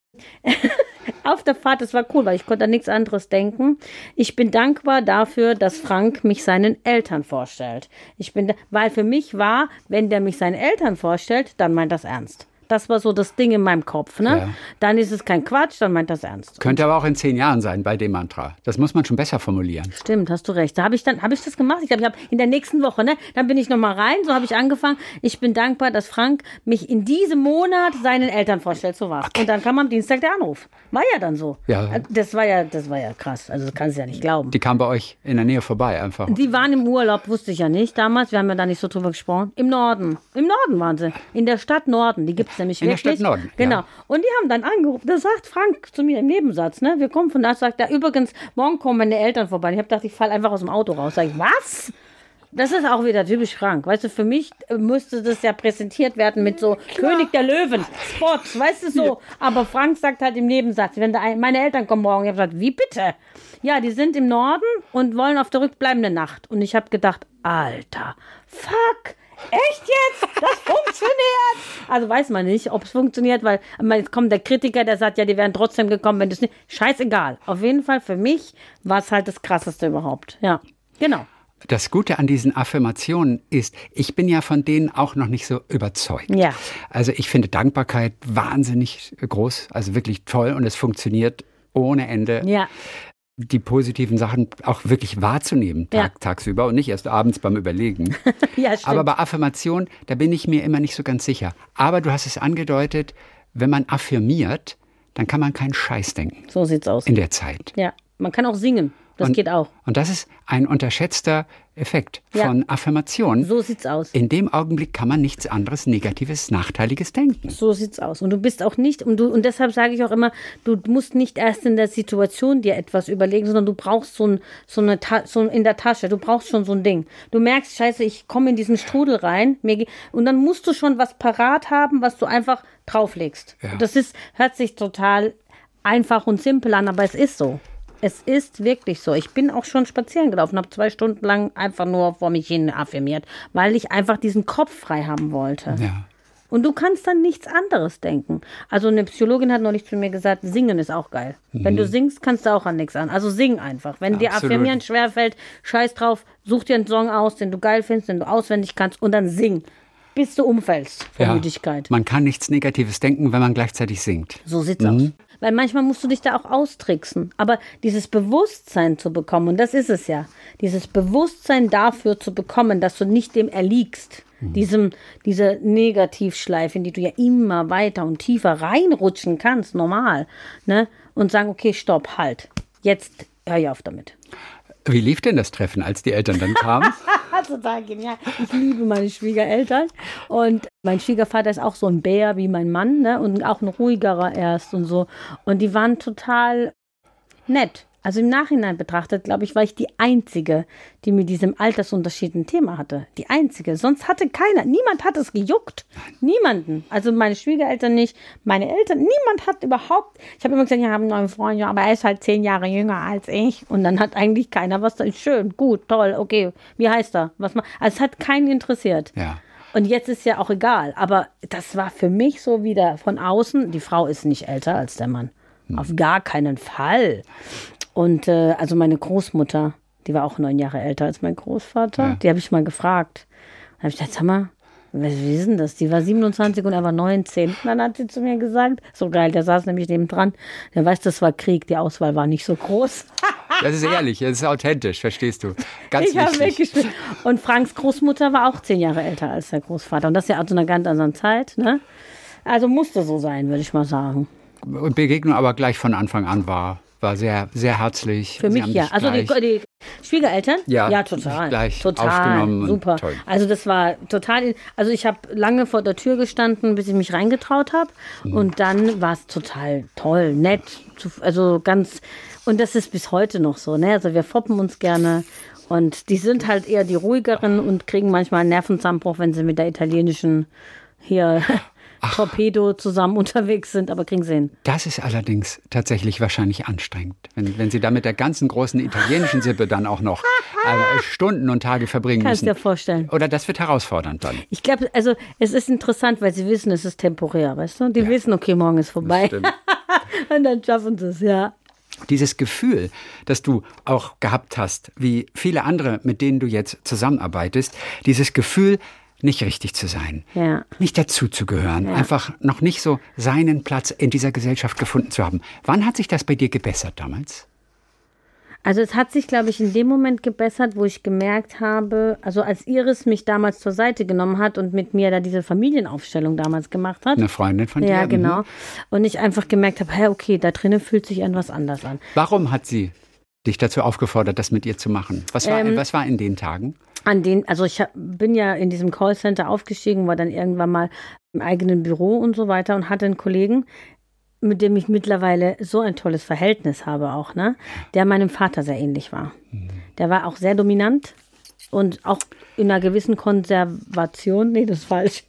Auf der Fahrt, das war cool, weil ich konnte an nichts anderes denken. Ich bin dankbar dafür, dass Frank mich seinen Eltern vorstellt. Weil für mich war, wenn der mich seinen Eltern vorstellt, dann meint das ernst. Das war so das Ding in meinem Kopf. Ne? Ja. Dann ist es kein Quatsch, dann meint das ernst. Könnte aber auch in 10 Jahren sein bei dem Mantra. Das muss man schon besser formulieren. Stimmt, hast du recht. Da habe ich das gemacht. Ich glaube, ich habe in der nächsten Woche, ne, dann bin ich nochmal rein, so habe ich angefangen. Ich bin dankbar, dass Frank mich in diesem Monat seinen Eltern vorstellt. So war's. Okay. Und dann kam am Dienstag der Anruf. War ja dann so. Ja. Das war ja krass. Also das kannst du ja nicht glauben. Die kam bei euch in der Nähe vorbei einfach. Die waren im Urlaub, wusste ich ja nicht damals. Wir haben ja da nicht so drüber gesprochen. Im Norden. Im Norden waren sie. In der Stadt Norden. Die gibt es nämlich wirklich. In der Stadt Norden. Genau. Ja. Und die haben dann angerufen. Da sagt Frank zu mir im Nebensatz, ne? Wir kommen von da, sagt er, übrigens, morgen kommen meine Eltern vorbei. Ich habe gedacht, ich falle einfach aus dem Auto raus. Sag ich, was? Das ist auch wieder typisch Frank. Weißt du, für mich müsste das ja präsentiert werden mit so König der Löwen, Spots, weißt du so. Ja. Aber Frank sagt halt im Nebensatz, wenn meine Eltern kommen morgen. Ich habe gesagt, wie bitte? Ja, die sind im Norden und wollen auf der rückbleibenden Nacht. Und ich habe gedacht, Alter, fuck. Echt jetzt? Das funktioniert? Also weiß man nicht, ob es funktioniert, weil jetzt kommt der Kritiker, der sagt, ja, die wären trotzdem gekommen, wenn das nicht. Scheißegal. Auf jeden Fall für mich war es halt das Krasseste überhaupt. Ja, genau. Das Gute an diesen Affirmationen ist, ich bin ja von denen auch noch nicht so überzeugt. Ja. Also ich finde Dankbarkeit wahnsinnig groß, also wirklich toll und es funktioniert ohne Ende. Ja. Die positiven Sachen auch wirklich wahrzunehmen, tagsüber und nicht erst abends beim Überlegen. Ja, stimmt. Aber bei Affirmation, da bin ich mir immer nicht so ganz sicher. Aber du hast es angedeutet, wenn man affirmiert, dann kann man keinen Scheiß denken. So sieht's aus. In der Zeit. Ja, man kann auch singen. Das geht auch. Und das ist ein unterschätzter Effekt von Affirmation. So sieht's aus. In dem Augenblick kann man nichts anderes Negatives, Nachteiliges denken. So sieht's aus. Und du bist auch nicht, und deshalb sage ich auch immer, du musst nicht erst in der Situation dir etwas überlegen, sondern du brauchst so in der Tasche, du brauchst schon so ein Ding. Du merkst, scheiße, ich komme in diesen Strudel rein, und dann musst du schon was parat haben, was du einfach drauflegst. Ja. Das hört sich total einfach und simpel an, aber es ist so. Es ist wirklich so. Ich bin auch schon spazieren gelaufen, habe 2 Stunden lang einfach nur vor mich hin affirmiert, weil ich einfach diesen Kopf frei haben wollte. Ja. Und du kannst dann nichts anderes denken. Also eine Psychologin hat neulich zu mir gesagt, singen ist auch geil. Wenn du singst, kannst du auch an nichts an. Also sing einfach. Wenn dir affirmieren schwerfällt, scheiß drauf, such dir einen Song aus, den du geil findest, den du auswendig kannst und dann sing. bis du umfällst vor Müdigkeit. Man kann nichts Negatives denken, wenn man gleichzeitig singt. So sieht's aus. Weil manchmal musst du dich da auch austricksen. Aber dieses Bewusstsein zu bekommen, und das ist es ja, dieses Bewusstsein dafür zu bekommen, dass du nicht dem erliegst, diese Negativschleife, in die du ja immer weiter und tiefer reinrutschen kannst, normal, ne? Und sagen, okay, stopp, halt, jetzt hör ich auf damit. Wie lief denn das Treffen, als die Eltern dann kamen? Total genial. Ich liebe meine Schwiegereltern. Und mein Schwiegervater ist auch so ein Bär wie mein Mann, ne? Und auch ein ruhigerer erst und so. Und die waren total nett. Also im Nachhinein betrachtet, glaube ich, war ich die Einzige, die mit diesem Altersunterschied ein Thema hatte. Die Einzige. Sonst hatte keiner, niemand hat es gejuckt. Niemanden. Also meine Schwiegereltern nicht, meine Eltern, niemand hat überhaupt, ich habe immer gesagt, ich habe einen neuen Freund, ja, aber er ist halt 10 Jahre jünger als ich. Und dann hat eigentlich keiner was, schön, gut, toll, okay, wie heißt er? Also es hat keinen interessiert. Ja. Und jetzt ist ja auch egal. Aber das war für mich so wieder von außen, die Frau ist nicht älter als der Mann. Auf gar keinen Fall. Und also meine Großmutter, die war auch 9 Jahre älter als mein Großvater, die habe ich mal gefragt. Da habe ich gedacht, sag mal, wie ist denn das? Die war 27 und er war 19. Und dann hat sie zu mir gesagt, so geil, der saß nämlich nebendran, der weiß, das war Krieg, die Auswahl war nicht so groß. Das ist ehrlich, das ist authentisch, verstehst du? Ganz ich habe wichtig. weggespielt. Und Franks Großmutter war auch 10 Jahre älter als der Großvater. Und das ist ja aus einer ganz anderen Zeit, ne? Also musste so sein, würde ich mal sagen. Und Begegnung aber gleich von Anfang an war sehr, sehr herzlich. Für mich ja. Also die Schwiegereltern? Ja, total. Gleich total, aufgenommen. Super. Toll. Also das war total, also ich habe lange vor der Tür gestanden, bis ich mich reingetraut habe. Und dann war es total toll, nett. Also ganz, und das ist bis heute noch so, ne? Also wir foppen uns gerne. Und die sind halt eher die ruhigeren und kriegen manchmal einen Nervenzusammenbruch, wenn sie mit der italienischen hier Torpedo zusammen unterwegs sind, aber kriegen sie hin. Das ist allerdings tatsächlich wahrscheinlich anstrengend, wenn Sie da mit der ganzen großen italienischen Sippe dann auch noch Stunden und Tage verbringen Kannst müssen. Kannst dir vorstellen. Oder das wird herausfordernd dann. Ich glaube, also es ist interessant, weil sie wissen, es ist temporär, weißt du? Die wissen, okay, morgen ist vorbei. Und dann schaffen sie es, ja. Dieses Gefühl, das du auch gehabt hast, wie viele andere, mit denen du jetzt zusammenarbeitest, dieses Gefühl, nicht richtig zu sein, nicht dazuzugehören, einfach noch nicht so seinen Platz in dieser Gesellschaft gefunden zu haben. Wann hat sich das bei dir gebessert damals? Also es hat sich, glaube ich, in dem Moment gebessert, wo ich gemerkt habe, also als Iris mich damals zur Seite genommen hat und mit mir da diese Familienaufstellung damals gemacht hat. Eine Freundin von dir? Ja, genau. Und ich einfach gemerkt habe, hey, okay, da drinnen fühlt sich etwas anders an. Warum hat sie dich dazu aufgefordert, das mit ihr zu machen? Was war in den Tagen? Also ich bin ja in diesem Callcenter aufgestiegen, war dann irgendwann mal im eigenen Büro und so weiter und hatte einen Kollegen, mit dem ich mittlerweile so ein tolles Verhältnis habe auch, ne? Der meinem Vater sehr ähnlich war. Der war auch sehr dominant und auch in einer gewissen Konservation, nee, das ist falsch,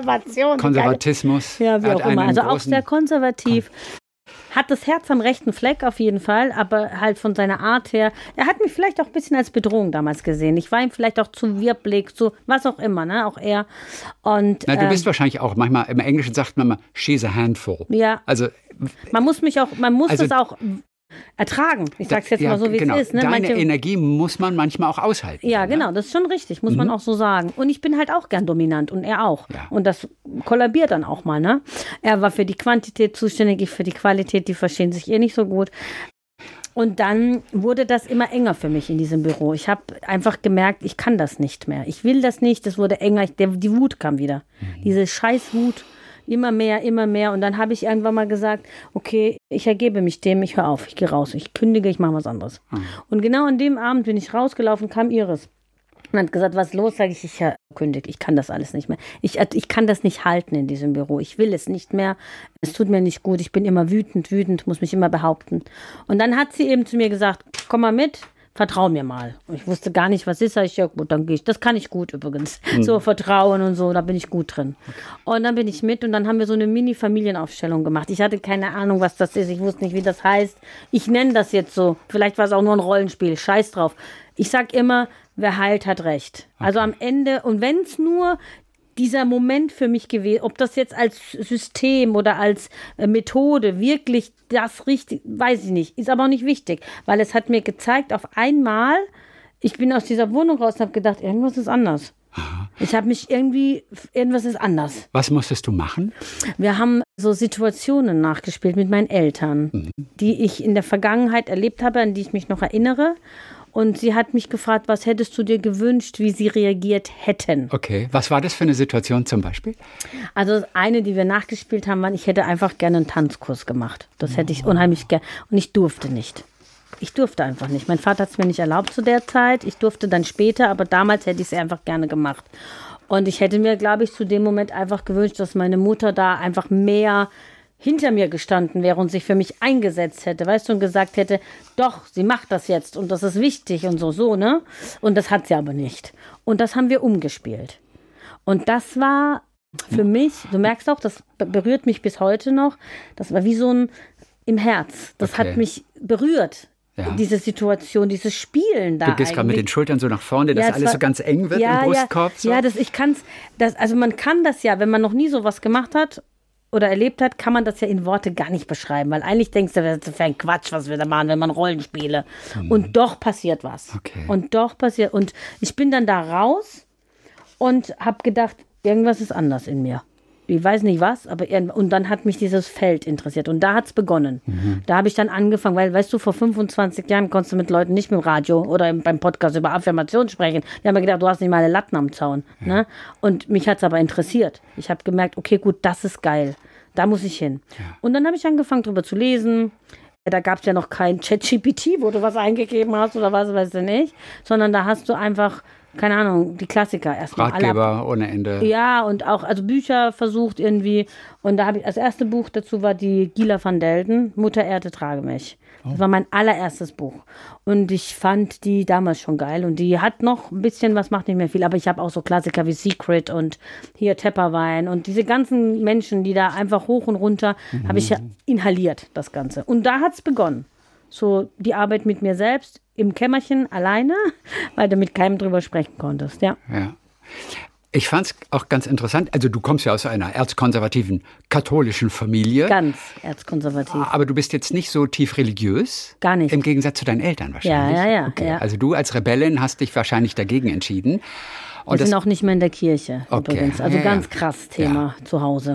Konservatismus. Ja, wie auch immer, also auch sehr konservativ. Hat das Herz am rechten Fleck auf jeden Fall, aber halt von seiner Art her, er hat mich vielleicht auch ein bisschen als Bedrohung damals gesehen. Ich war ihm vielleicht auch zu wirbelig, zu was auch immer, ne, auch er. Und, du bist wahrscheinlich auch, manchmal, im Englischen sagt man mal, she's a handful. Ja, also, man muss das auch ertragen. Ich sag's jetzt mal so, wie es ist. Ne? Deine Energie muss man manchmal auch aushalten. Ja, genau, das ist schon richtig, muss man auch so sagen. Und ich bin halt auch gern dominant und er auch. Ja. Und das kollabiert dann auch mal, ne? Er war für die Quantität zuständig, ich für die Qualität, die verstehen sich nicht so gut. Und dann wurde das immer enger für mich in diesem Büro. Ich habe einfach gemerkt, ich kann das nicht mehr. Ich will das nicht, das wurde enger. Die Wut kam wieder. Diese scheiß Wut. Immer mehr, immer mehr. Und dann habe ich irgendwann mal gesagt, okay, ich ergebe mich dem, ich höre auf, ich gehe raus, ich kündige, ich mache was anderes. Und genau an dem Abend bin ich rausgelaufen, kam Iris. Und hat gesagt, was ist los? Sage ich kündige, ich kann das alles nicht mehr. Ich kann das nicht halten in diesem Büro. Ich will es nicht mehr. Es tut mir nicht gut. Ich bin immer wütend, muss mich immer behaupten. Und dann hat sie eben zu mir gesagt, komm mal mit. Vertrau mir mal. Und ich wusste gar nicht, was ist. Sag ich, ja gut, dann gehe ich. Das kann ich gut übrigens. So Vertrauen und so, da bin ich gut drin. Okay. Und dann bin ich mit und dann haben wir so eine Mini-Familienaufstellung gemacht. Ich hatte keine Ahnung, was das ist. Ich wusste nicht, wie das heißt. Ich nenne das jetzt so. Vielleicht war es auch nur ein Rollenspiel. Scheiß drauf. Ich sag immer, wer heilt, hat recht. Okay. Also am Ende, und wenn es nur dieser Moment für mich gewesen, ob das jetzt als System oder als Methode wirklich das richtig, weiß ich nicht, ist aber auch nicht wichtig, weil es hat mir gezeigt, auf einmal, ich bin aus dieser Wohnung raus und habe gedacht, irgendwas ist anders. Ich habe mich irgendwas ist anders. Was musstest du machen? Wir haben so Situationen nachgespielt mit meinen Eltern, die ich in der Vergangenheit erlebt habe, an die ich mich noch erinnere. Und sie hat mich gefragt, was hättest du dir gewünscht, wie sie reagiert hätten. Okay, was war das für eine Situation zum Beispiel? Also eine, die wir nachgespielt haben, war, ich hätte einfach gerne einen Tanzkurs gemacht. Das hätte ich unheimlich gerne. Und ich durfte nicht. Ich durfte einfach nicht. Mein Vater hat es mir nicht erlaubt zu der Zeit. Ich durfte dann später, aber damals hätte ich es einfach gerne gemacht. Und ich hätte mir, glaube ich, zu dem Moment einfach gewünscht, dass meine Mutter da einfach mehr hinter mir gestanden wäre und sich für mich eingesetzt hätte, weißt du, und gesagt hätte, doch, sie macht das jetzt und das ist wichtig und so, ne? Und das hat sie aber nicht. Und das haben wir umgespielt. Und das war für mich, du merkst auch, das berührt mich bis heute noch, das war wie so ein im Herz. Das hat mich berührt. Ja. Diese Situation, dieses Spielen da. Du gehst gerade mit den Schultern so nach vorne, dass alles so ganz eng wird im Brustkorb. So. Ja, also man kann das ja, wenn man noch nie sowas gemacht hat oder erlebt hat, kann man das ja in Worte gar nicht beschreiben, weil eigentlich denkst du, das ist für ein Quatsch, was wir da machen, wenn man Rollen spiele. Und doch passiert was. Okay. Und ich bin dann da raus und habe gedacht, irgendwas ist anders in mir. Ich weiß nicht was, aber und dann hat mich dieses Feld interessiert und da hat es begonnen. Da habe ich dann angefangen, weil, weißt du, vor 25 Jahren konntest du mit Leuten nicht mit dem Radio oder beim Podcast über Affirmation sprechen. Die haben mir gedacht, du hast nicht mal eine Latten am Zaun. Ja. Ne? Und mich hat es aber interessiert. Ich habe gemerkt, okay, gut, das ist geil. Da muss ich hin. Ja. Und dann habe ich angefangen, drüber zu lesen. Da gab es ja noch kein ChatGPT, wo du was eingegeben hast oder was, weißt du nicht. Sondern da hast du einfach, keine Ahnung, die Klassiker erstmal. Ratgeber ohne Ende. Ja, und auch also Bücher versucht irgendwie. Und da habe ich, das erste Buch dazu war die Gila van Delden, Mutter Erde, trage mich. Das war mein allererstes Buch. Und ich fand die damals schon geil. Und die hat noch ein bisschen was, macht nicht mehr viel. Aber ich habe auch so Klassiker wie Secret und hier Tepperwein. Und diese ganzen Menschen, die da einfach hoch und runter, habe ich ja inhaliert, das Ganze. Und da hat es begonnen. So die Arbeit mit mir selbst im Kämmerchen alleine, weil du mit keinem drüber sprechen konntest. Ja. Ich fand es auch ganz interessant. Also du kommst ja aus einer erzkonservativen katholischen Familie. Ganz erzkonservativ. Aber du bist jetzt nicht so tief religiös. Gar nicht. Im Gegensatz zu deinen Eltern wahrscheinlich. Ja. Okay. Ja. Also du als Rebellin hast dich wahrscheinlich dagegen entschieden. Und wir sind auch nicht mehr in der Kirche übrigens. Also ganz krass Thema zu Hause.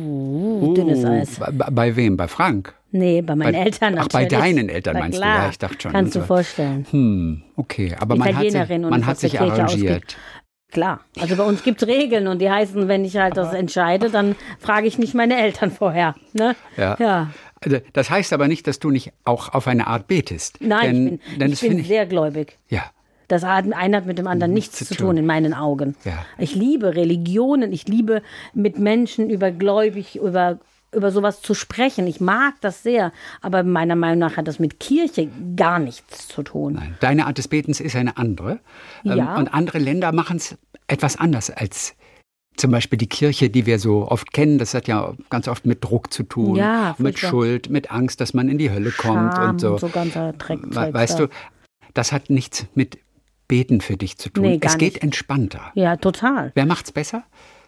Dünnes Eis. Bei wem? Bei Frank? Nee, bei meinen Eltern natürlich. Ach, bei deinen Eltern meinst du? Ja, ich dachte schon. Kannst du vorstellen. Okay, aber man hat sich arrangiert. Klar, also bei uns gibt es Regeln und die heißen, wenn ich halt das entscheide, dann frage ich nicht meine Eltern vorher. Ne? Ja. Also, das heißt aber nicht, dass du nicht auch auf eine Art betest. Nein, ich bin sehr gläubig. Ja. Das eine hat mit dem anderen nichts zu tun in meinen Augen. Ja. Ich liebe Religionen, ich liebe mit Menschen über sowas zu sprechen. Ich mag das sehr, aber meiner Meinung nach hat das mit Kirche gar nichts zu tun. Nein, deine Art des Betens ist eine andere. Ja. Und andere Länder machen es etwas anders als zum Beispiel die Kirche, die wir so oft kennen. Das hat ja ganz oft mit Druck zu tun, mit Schuld, mit Angst, dass man in die Hölle kommt. Scham, und so. So ganzer Dreck. Weißt du, das hat nichts mit Beten für dich zu tun. Nee, es geht nicht. Entspannter. Ja, total. Wer macht's besser?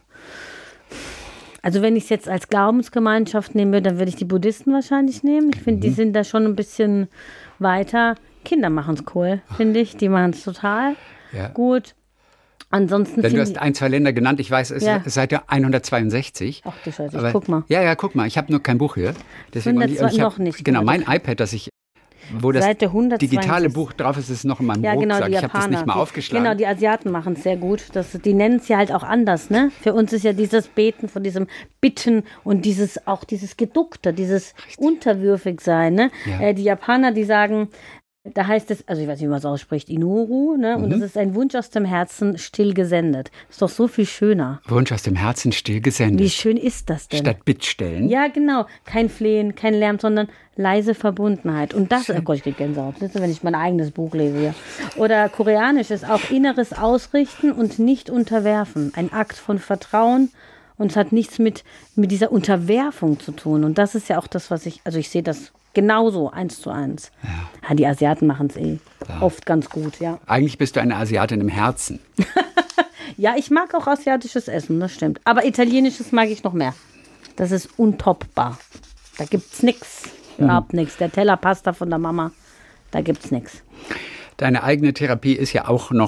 Also wenn ich es jetzt als Glaubensgemeinschaft nehme, dann würde ich die Buddhisten wahrscheinlich nehmen. Ich finde, die sind da schon ein bisschen weiter. Kinder machen es cool, finde ich. Die machen es total gut. Ansonsten du hast 1, 2 Länder genannt. Ich weiß, es ist seit 162. Ach du Scheiße, guck mal. Ja, guck mal. Ich habe nur kein Buch hier. Deswegen noch nicht. Genau, mein iPad, wo das digitale Buch drauf ist noch in meinem Rucksack. Ich habe das nicht mal aufgeschlagen. Genau, die Asiaten machen es sehr gut. Die nennen es ja halt auch anders. Ne? Für uns ist ja dieses Beten von diesem Bitten und dieses Geduckte, dieses Unterwürfigsein. Ne? Ja. Die Japaner, die sagen, da heißt es, also ich weiß nicht, wie man es ausspricht, Inoru, ne? Und das ist ein Wunsch aus dem Herzen still gesendet. Ist doch so viel schöner. Wunsch aus dem Herzen still gesendet. Wie schön ist das denn? Statt Bittstellen. Ja, genau. Kein Flehen, kein Lärm, sondern leise Verbundenheit. Und das, oh Gott, ich kriege Gänsehaut, wenn ich mein eigenes Buch lese hier. Oder Koreanisch ist auch inneres Ausrichten und nicht unterwerfen. Ein Akt von Vertrauen. Und es hat nichts mit dieser Unterwerfung zu tun. Und das ist ja auch das, was ich sehe das genauso, 1:1. Ja, die Asiaten machen es oft ganz gut, ja. Eigentlich bist du eine Asiatin im Herzen. Ja, ich mag auch asiatisches Essen, das stimmt. Aber italienisches mag ich noch mehr. Das ist untoppbar. Da gibt's nichts, überhaupt nichts. Der Teller Pasta von der Mama, da gibt's nichts. Deine eigene Therapie ist ja auch noch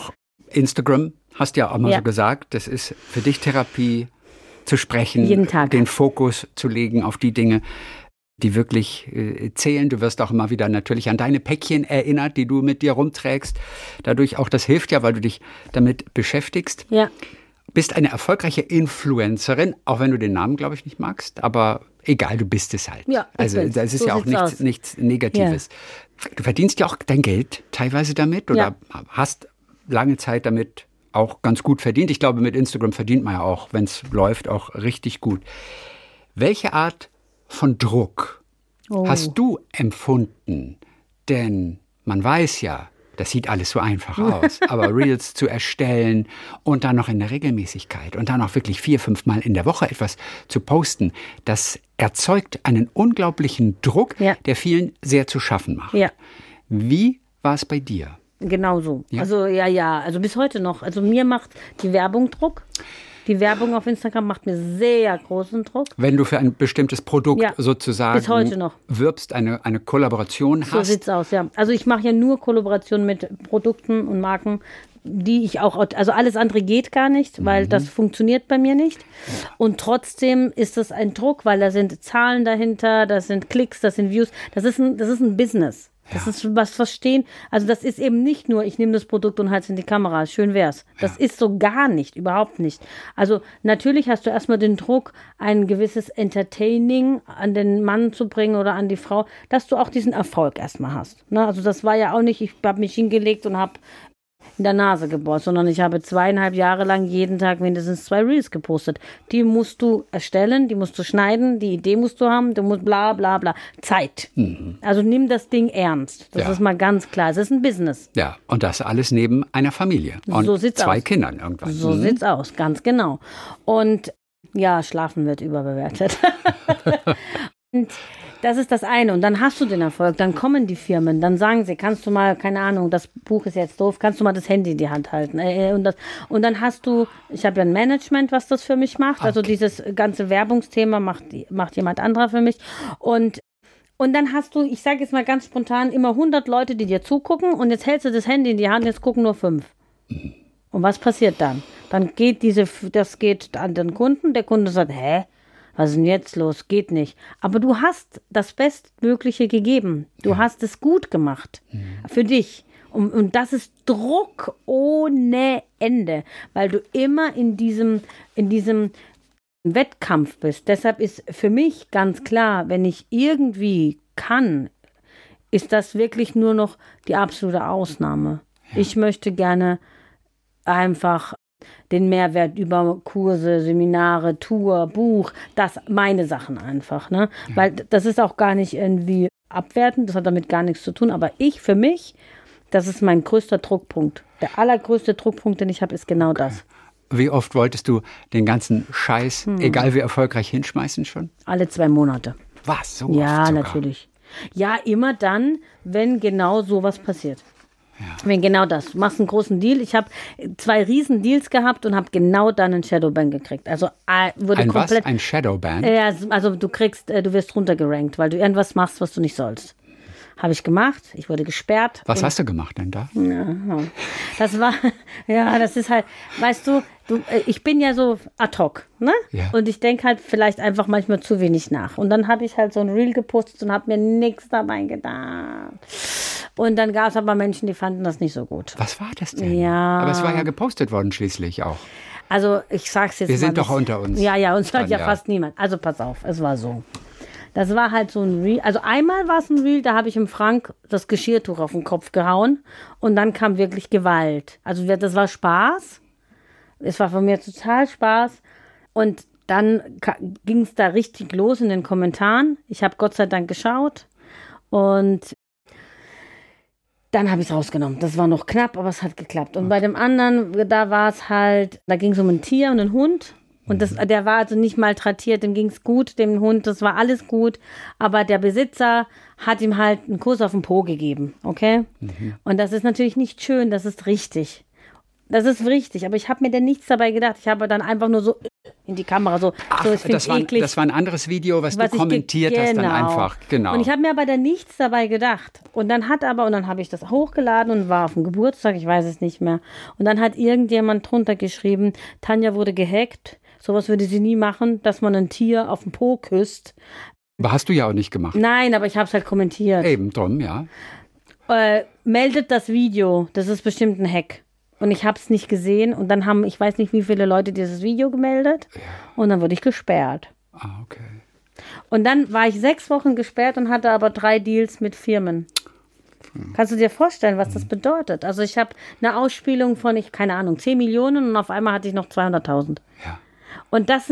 Instagram, hast ja auch mal Ja. so gesagt, das ist für dich Therapie, zu sprechen, Jeden Tag. den Fokus zu legen auf die Dinge, die wirklich zählen. Du wirst auch immer wieder natürlich an deine Päckchen erinnert, die du mit dir rumträgst. Dadurch auch, das hilft ja, weil du dich damit beschäftigst. Ja. Bist eine erfolgreiche Influencerin, auch wenn du den Namen, glaube ich, nicht magst, aber egal, du bist es halt. Ja, ich also bin's. das ist So ja auch sieht's aus. nichts Negatives. Du verdienst ja auch dein Geld teilweise damit oder hast lange Zeit damit auch ganz gut verdient. Ich glaube, mit Instagram verdient man ja auch, wenn es läuft, auch richtig gut. Welche Art von Druck hast du empfunden? Denn man weiß ja, das sieht alles so einfach aus, aber Reels zu erstellen und dann noch in der Regelmäßigkeit und dann auch wirklich 4-5 Mal in der Woche etwas zu posten, das erzeugt einen unglaublichen Druck, der vielen sehr zu schaffen macht. Ja. Wie war es bei dir? Genau so. Ja. Also also bis heute noch. Also mir macht die Werbung Druck. Die Werbung auf Instagram macht mir sehr großen Druck. Wenn du für ein bestimmtes Produkt Ja, sozusagen bis heute noch. wirbst, eine Kollaboration So hast. sieht's aus, ja. Also ich mache ja nur Kollaborationen mit Produkten und Marken, die ich auch, also alles andere geht gar nicht, weil das funktioniert bei mir nicht. Und trotzdem ist das ein Druck, weil da sind Zahlen dahinter, da sind Klicks, das sind Views. Das ist ein Business. Das ist was verstehen. Also das ist eben nicht nur, ich nehme das Produkt und halte es in die Kamera. Schön wär's. Das ist so gar nicht, überhaupt nicht. Also natürlich hast du erstmal den Druck, ein gewisses Entertaining an den Mann zu bringen oder an die Frau, dass du auch diesen Erfolg erstmal hast. Ne? Also das war ja auch nicht, ich habe mich hingelegt und habe in der Nase gebohrt, sondern ich habe 2,5 Jahre lang jeden Tag mindestens 2 Reels gepostet. Die musst du erstellen, die musst du schneiden, die Idee musst du haben, du musst bla bla bla. Zeit. Also nimm das Ding ernst. Das ist mal ganz klar. Es ist ein Business. Ja, und das alles neben einer Familie und So sieht's 2 aus. Kindern irgendwann. So sieht's aus, ganz genau. Und ja, Schlafen wird überbewertet. Und das ist das eine. Und dann hast du den Erfolg, dann kommen die Firmen, dann sagen sie, kannst du mal, keine Ahnung, das Buch ist jetzt doof, kannst du mal das Handy in die Hand halten. Und dann hast du, ich habe ja ein Management, was das für mich macht. Also dieses ganze Werbungsthema macht jemand anderer für mich. Und dann hast du, ich sage jetzt mal ganz spontan, immer 100 Leute, die dir zugucken und jetzt hältst du das Handy in die Hand, jetzt gucken nur 5. Und was passiert dann? Dann geht das geht an den Kunden, der Kunde sagt, hä? Was ist denn jetzt los? Geht nicht. Aber du hast das Bestmögliche gegeben. Du hast es gut gemacht. Für dich. Und das ist Druck ohne Ende. Weil du immer in diesem Wettkampf bist. Deshalb ist für mich ganz klar, wenn ich irgendwie kann, ist das wirklich nur noch die absolute Ausnahme. Ja. Ich möchte gerne einfach den Mehrwert über Kurse, Seminare, Tour, Buch, meine Sachen einfach, ne? Ja. Weil das ist auch gar nicht irgendwie abwertend, das hat damit gar nichts zu tun, aber für mich, das ist mein größter Druckpunkt. Der allergrößte Druckpunkt, den ich habe, ist genau das. Wie oft wolltest du den ganzen Scheiß, egal wie erfolgreich, hinschmeißen schon? Alle 2 Monate. Was? So ja, oft sogar? Natürlich. Ja, immer dann, wenn genau sowas passiert. Ja. Wenn genau das. Du machst einen großen Deal. Ich habe 2 riesen Deals gehabt und habe genau dann einen Shadowban gekriegt. Also wurde komplett. Was? Ein Shadowban? Also du wirst runtergerankt, weil du irgendwas machst, was du nicht sollst. Habe ich gemacht. Ich wurde gesperrt. Was hast du gemacht denn da? Ja, das war, das ist halt, weißt du, ich bin ja so ad hoc, ne? Ja. Und ich denke halt vielleicht einfach manchmal zu wenig nach. Und dann habe ich halt so ein Reel gepostet und habe mir nichts dabei gedacht. Und dann gab es aber Menschen, die fanden das nicht so gut. Was war das denn? Ja. Aber es war ja gepostet worden schließlich auch. Also ich sag's jetzt mal. Wir sind doch unter uns. Ja, uns hört ja fast niemand. Also pass auf, es war so. Das war halt so ein Reel. Also einmal war es ein Reel, da habe ich im Frank das Geschirrtuch auf den Kopf gehauen und dann kam wirklich Gewalt. Also das war Spaß. Es war von mir total Spaß. Und dann ging es da richtig los in den Kommentaren. Ich habe Gott sei Dank geschaut und dann habe ich es rausgenommen. Das war noch knapp, aber es hat geklappt. Und bei dem anderen, da war es halt, da ging es um ein Tier und einen Hund. Und der war also nicht malträtiert, dem ging es gut, dem Hund, das war alles gut. Aber der Besitzer hat ihm halt einen Kuss auf den Po gegeben, okay? Und das ist natürlich nicht schön, das ist richtig. Das ist richtig, aber ich habe mir dann nichts dabei gedacht. Ich habe dann einfach nur so in die Kamera so. Ach, so das war ein anderes Video, was du kommentiert hast dann einfach. Genau. Und ich habe mir aber dann nichts dabei gedacht. Und dann habe ich das hochgeladen und war auf dem Geburtstag, ich weiß es nicht mehr. Und dann hat irgendjemand drunter geschrieben, Tanja wurde gehackt. Sowas würde sie nie machen, dass man ein Tier auf den Po küsst. Aber hast du ja auch nicht gemacht. Nein, aber ich habe es halt kommentiert. Eben drum, ja. Meldet das Video, das ist bestimmt ein Hack. Und ich habe es nicht gesehen und dann haben, ich weiß nicht, wie viele Leute dieses Video gemeldet und dann wurde ich gesperrt. Ah, okay. Und dann war ich 6 Wochen gesperrt und hatte aber 3 Deals mit Firmen. Kannst du dir vorstellen, was das bedeutet? Also ich habe eine Ausspielung von, keine Ahnung, 10 Millionen und auf einmal hatte ich noch 200.000. Ja. Und das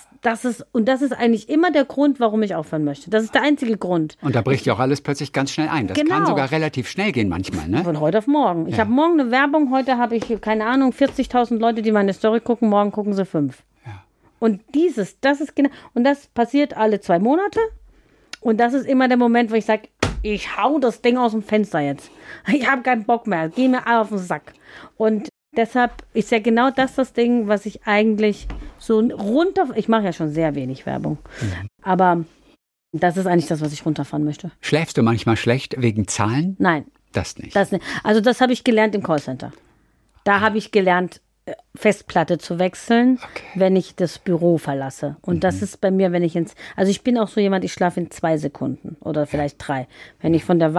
ist eigentlich immer der Grund, warum ich aufhören möchte. Das ist der einzige Grund. Und da bricht ja auch alles plötzlich ganz schnell ein. Das kann sogar relativ schnell gehen manchmal, ne? Von heute auf morgen. Ich habe morgen eine Werbung, heute habe ich, keine Ahnung, 40.000 Leute, die meine Story gucken, morgen gucken sie 5. Ja. Und das ist genau, und das passiert alle 2 Monate. Und das ist immer der Moment, wo ich sage, ich hau das Ding aus dem Fenster jetzt. Ich habe keinen Bock mehr, geh mir auf den Sack. Und deshalb ist ja genau das Ding, was ich eigentlich so ich mache ja schon sehr wenig Werbung, aber das ist eigentlich das, was ich runterfahren möchte. Schläfst du manchmal schlecht wegen Zahlen? Nein. Das nicht? Also das habe ich gelernt im Callcenter. Da habe ich gelernt, Festplatte zu wechseln, wenn ich das Büro verlasse. Und das ist bei mir, also ich bin auch so jemand, ich schlafe in 2 Sekunden oder vielleicht 3. Wenn ich von der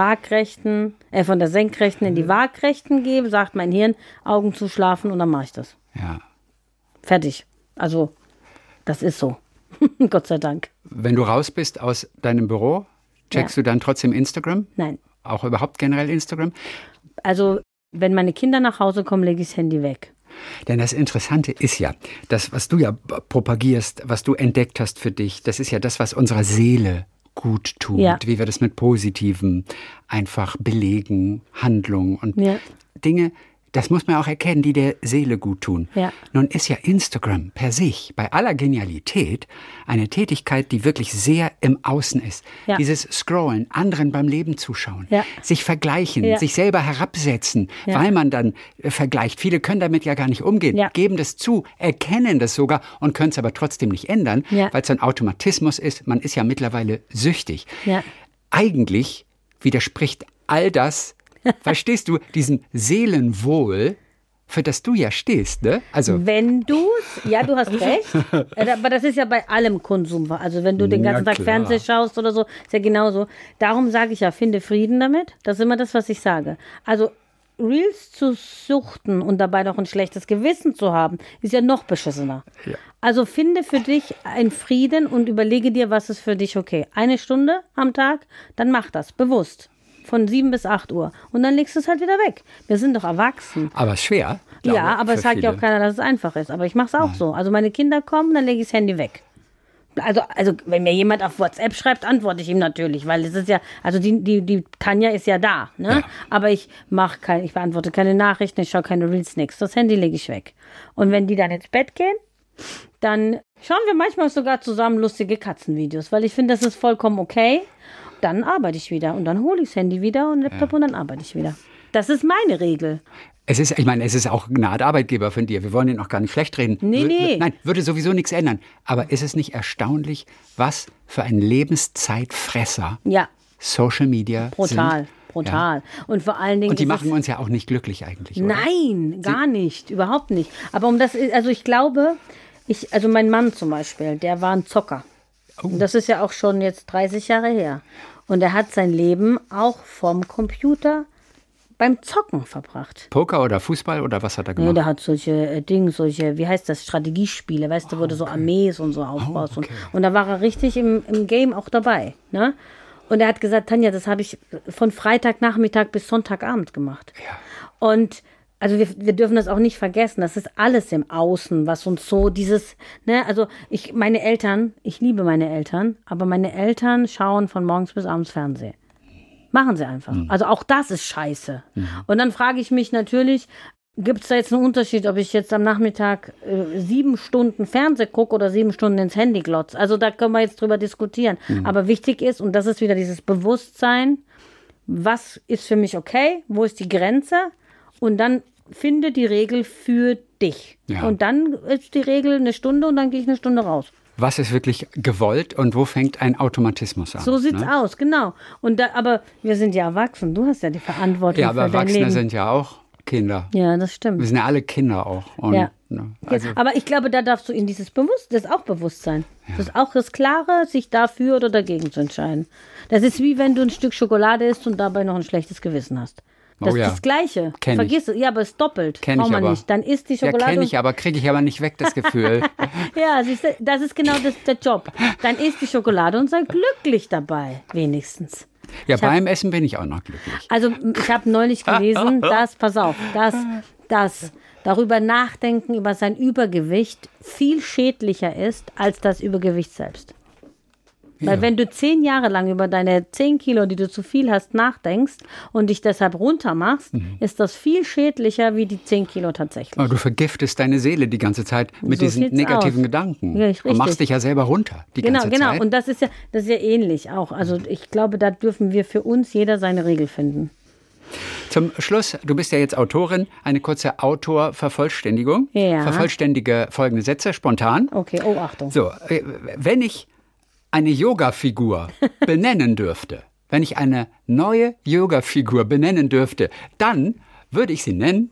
Senkrechten in die Waagrechten gehe, sagt mein Hirn, Augen zu schlafen und dann mache ich das. Ja. Fertig. Also, das ist so. Gott sei Dank. Wenn du raus bist aus deinem Büro, checkst du dann trotzdem Instagram? Nein. Auch überhaupt generell Instagram? Also, wenn meine Kinder nach Hause kommen, lege ich das Handy weg. Denn das Interessante ist ja, das, was du ja propagierst, was du entdeckt hast für dich, das ist ja das, was unserer Seele gut tut, wie wir das mit Positivem einfach belegen, Handlungen und Dinge, das muss man auch erkennen, die der Seele gut tun. Ja. Nun ist ja Instagram per sich, bei aller Genialität, eine Tätigkeit, die wirklich sehr im Außen ist. Ja. Dieses Scrollen, anderen beim Leben zuschauen, sich vergleichen, sich selber herabsetzen, weil man dann vergleicht. Viele können damit ja gar nicht umgehen, geben das zu, erkennen das sogar und können es aber trotzdem nicht ändern, weil es ein Automatismus ist. Man ist ja mittlerweile süchtig. Ja. Eigentlich widerspricht all das, verstehst du, diesem Seelenwohl, für das du ja stehst, ne? Also wenn du hast recht, aber das ist ja bei allem Konsum. Also wenn du den ganzen Tag Fernsehen schaust oder so, ist ja genauso. Darum sage ich ja, finde Frieden damit. Das ist immer das, was ich sage. Also Reels zu suchten und dabei noch ein schlechtes Gewissen zu haben, ist ja noch beschissener. Ja. Also finde für dich einen Frieden und überlege dir, was ist für dich okay. 1 Stunde am Tag, dann mach das, bewusst. Von 7 bis 8 Uhr. Und dann legst du es halt wieder weg. Wir sind doch erwachsen. Aber schwer. Ja, aber es sagt ja auch keiner, dass es einfach ist. Aber ich mache es auch so. Also meine Kinder kommen, dann lege ich das Handy weg. Also wenn mir jemand auf WhatsApp schreibt, antworte ich ihm natürlich. Weil es ist ja, also die Tanja ist ja da. Ne? Ja. Aber ich beantworte keine Nachrichten, ich schaue keine Reels, nichts. Das Handy lege ich weg. Und wenn die dann ins Bett gehen, dann schauen wir manchmal sogar zusammen lustige Katzenvideos. Weil ich finde, das ist vollkommen okay. Dann arbeite ich wieder und dann hole ich das Handy wieder und Laptop und dann arbeite ich wieder. Das ist meine Regel. Es ist auch eine Art Arbeitgeber von dir. Wir wollen ihn auch gar nicht schlecht reden. Nee. Nein, würde sowieso nichts ändern. Aber ist es nicht erstaunlich, was für ein Lebenszeitfresser Social Media sind? Brutal. Ja. Und vor allen Dingen. Und die machen uns ja auch nicht glücklich eigentlich, oder? Nein, gar nicht. Überhaupt nicht. Aber ich glaube, mein Mann zum Beispiel, der war ein Zocker. Oh. Und das ist ja auch schon jetzt 30 Jahre her. Und er hat sein Leben auch vom Computer beim Zocken verbracht. Poker oder Fußball oder was hat er gemacht? Nee, der hat solche wie heißt das, Strategiespiele, weißt du, wo du so Armees und so aufbaust. Und da war er richtig im Game auch dabei. Ne? Und er hat gesagt, Tanja, das habe ich von Freitagnachmittag bis Sonntagabend gemacht. Ja. Und also wir dürfen das auch nicht vergessen, das ist alles im Außen, was uns so dieses, ne, also ich liebe meine Eltern, aber meine Eltern schauen von morgens bis abends Fernsehen. Machen sie einfach. Mhm. Also auch das ist scheiße. Mhm. Und dann frage ich mich natürlich, gibt es da jetzt einen Unterschied, ob ich jetzt am Nachmittag 7 Stunden Fernsehen gucke oder 7 Stunden ins Handy glotze? Also da können wir jetzt drüber diskutieren. Mhm. Aber wichtig ist, und das ist wieder dieses Bewusstsein, was ist für mich okay, wo ist die Grenze? Und dann finde die Regel für dich. Ja. Und dann ist die Regel 1 Stunde und dann gehe ich 1 Stunde raus. Was ist wirklich gewollt und wo fängt ein Automatismus an? So sieht's aus, genau. Aber wir sind ja erwachsen. Du hast ja die Verantwortung Ja, für aber dein Leben. Erwachsene sind ja auch Kinder. Ja, das stimmt. Wir sind ja alle Kinder auch. Und, Ja. ne, also, Aber ich glaube, da darfst du in das ist auch Bewusstsein. Das ist auch das Klare, sich dafür oder dagegen zu entscheiden. Das ist wie wenn du ein Stück Schokolade isst und dabei noch ein schlechtes Gewissen hast. Das Oh ja. ist das Gleiche. Kenn ich. Vergiss es. Ja, aber es ist doppelt. Kenn Braucht ich man aber. nicht. Dann isst die ja, Schokolade. kenne ich, aber kriege ich aber nicht weg, das Gefühl. Ja, siehst du, das ist genau der Job. Dann isst die Schokolade und sei glücklich dabei, wenigstens. Ja, beim Essen bin ich auch noch glücklich. Also ich habe neulich gelesen, pass auf, dass darüber nachdenken, über sein Übergewicht viel schädlicher ist, als das Übergewicht selbst. Weil wenn du 10 Jahre lang über deine 10 Kilo, die du zu viel hast, nachdenkst und dich deshalb runter machst, ist das viel schädlicher wie die 10 Kilo tatsächlich. Aber du vergiftest deine Seele die ganze Zeit mit So diesen sieht's negativen aus. Gedanken. Ja, und richtig. machst dich ja selber runter die ganze Zeit. Genau. Und das ist ja ähnlich auch. Also ich glaube, da dürfen wir für uns jeder seine Regel finden. Zum Schluss, du bist ja jetzt Autorin, eine kurze Autorvervollständigung. Ja. Vervollständige folgende Sätze spontan. Okay, oh Achtung. So, wenn ich eine Yoga-Figur benennen dürfte, wenn ich eine neue Yoga-Figur benennen dürfte, dann würde ich sie nennen.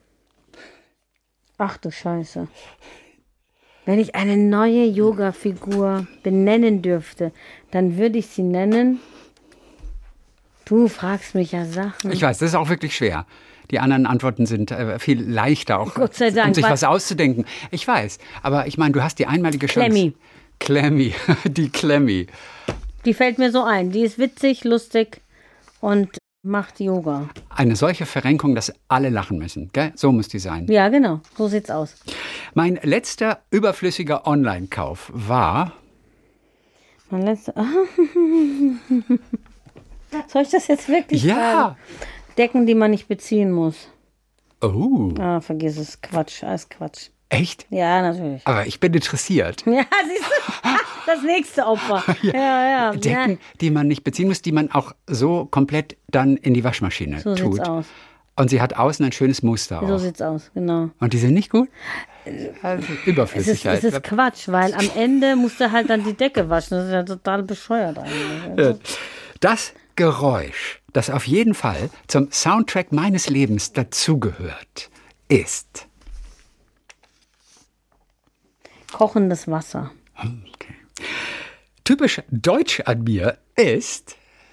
Ach du Scheiße. Wenn ich eine neue Yoga-Figur benennen dürfte, dann würde ich sie nennen. Du fragst mich ja Sachen. Ich weiß, das ist auch wirklich schwer. Die anderen Antworten sind viel leichter, auch Gott sei Dank. um sich was auszudenken. Ich weiß, aber ich meine, du hast die einmalige Chance. Klemmi, die Klemmi. Die fällt mir so ein. Die ist witzig, lustig und macht Yoga. Eine solche Verrenkung, dass alle lachen müssen. Gell? So muss die sein. Ja, genau. So sieht's aus. Mein letzter überflüssiger Online-Kauf war... Mein letzter... Soll ich das jetzt wirklich sagen? Ja. Decken, die man nicht beziehen muss. Oh, Ah, vergiss es. Quatsch. Alles Quatsch. echt? Ja, natürlich. Aber ich bin interessiert. Ja, siehst du? Das nächste Opfer. Ja. Decken, die man nicht beziehen muss, die man auch so komplett dann in die Waschmaschine So tut. sieht's aus. Und sie hat außen ein schönes Muster So auch. sieht's aus, genau. Und die sind nicht gut? Also Überflüssigkeit. Es ist Quatsch, weil am Ende musst du halt dann die Decke waschen. Das ist ja total bescheuert eigentlich. Das Geräusch, das auf jeden Fall zum Soundtrack meines Lebens dazugehört, ist... Kochendes Wasser. Okay. Typisch deutsch an mir ist...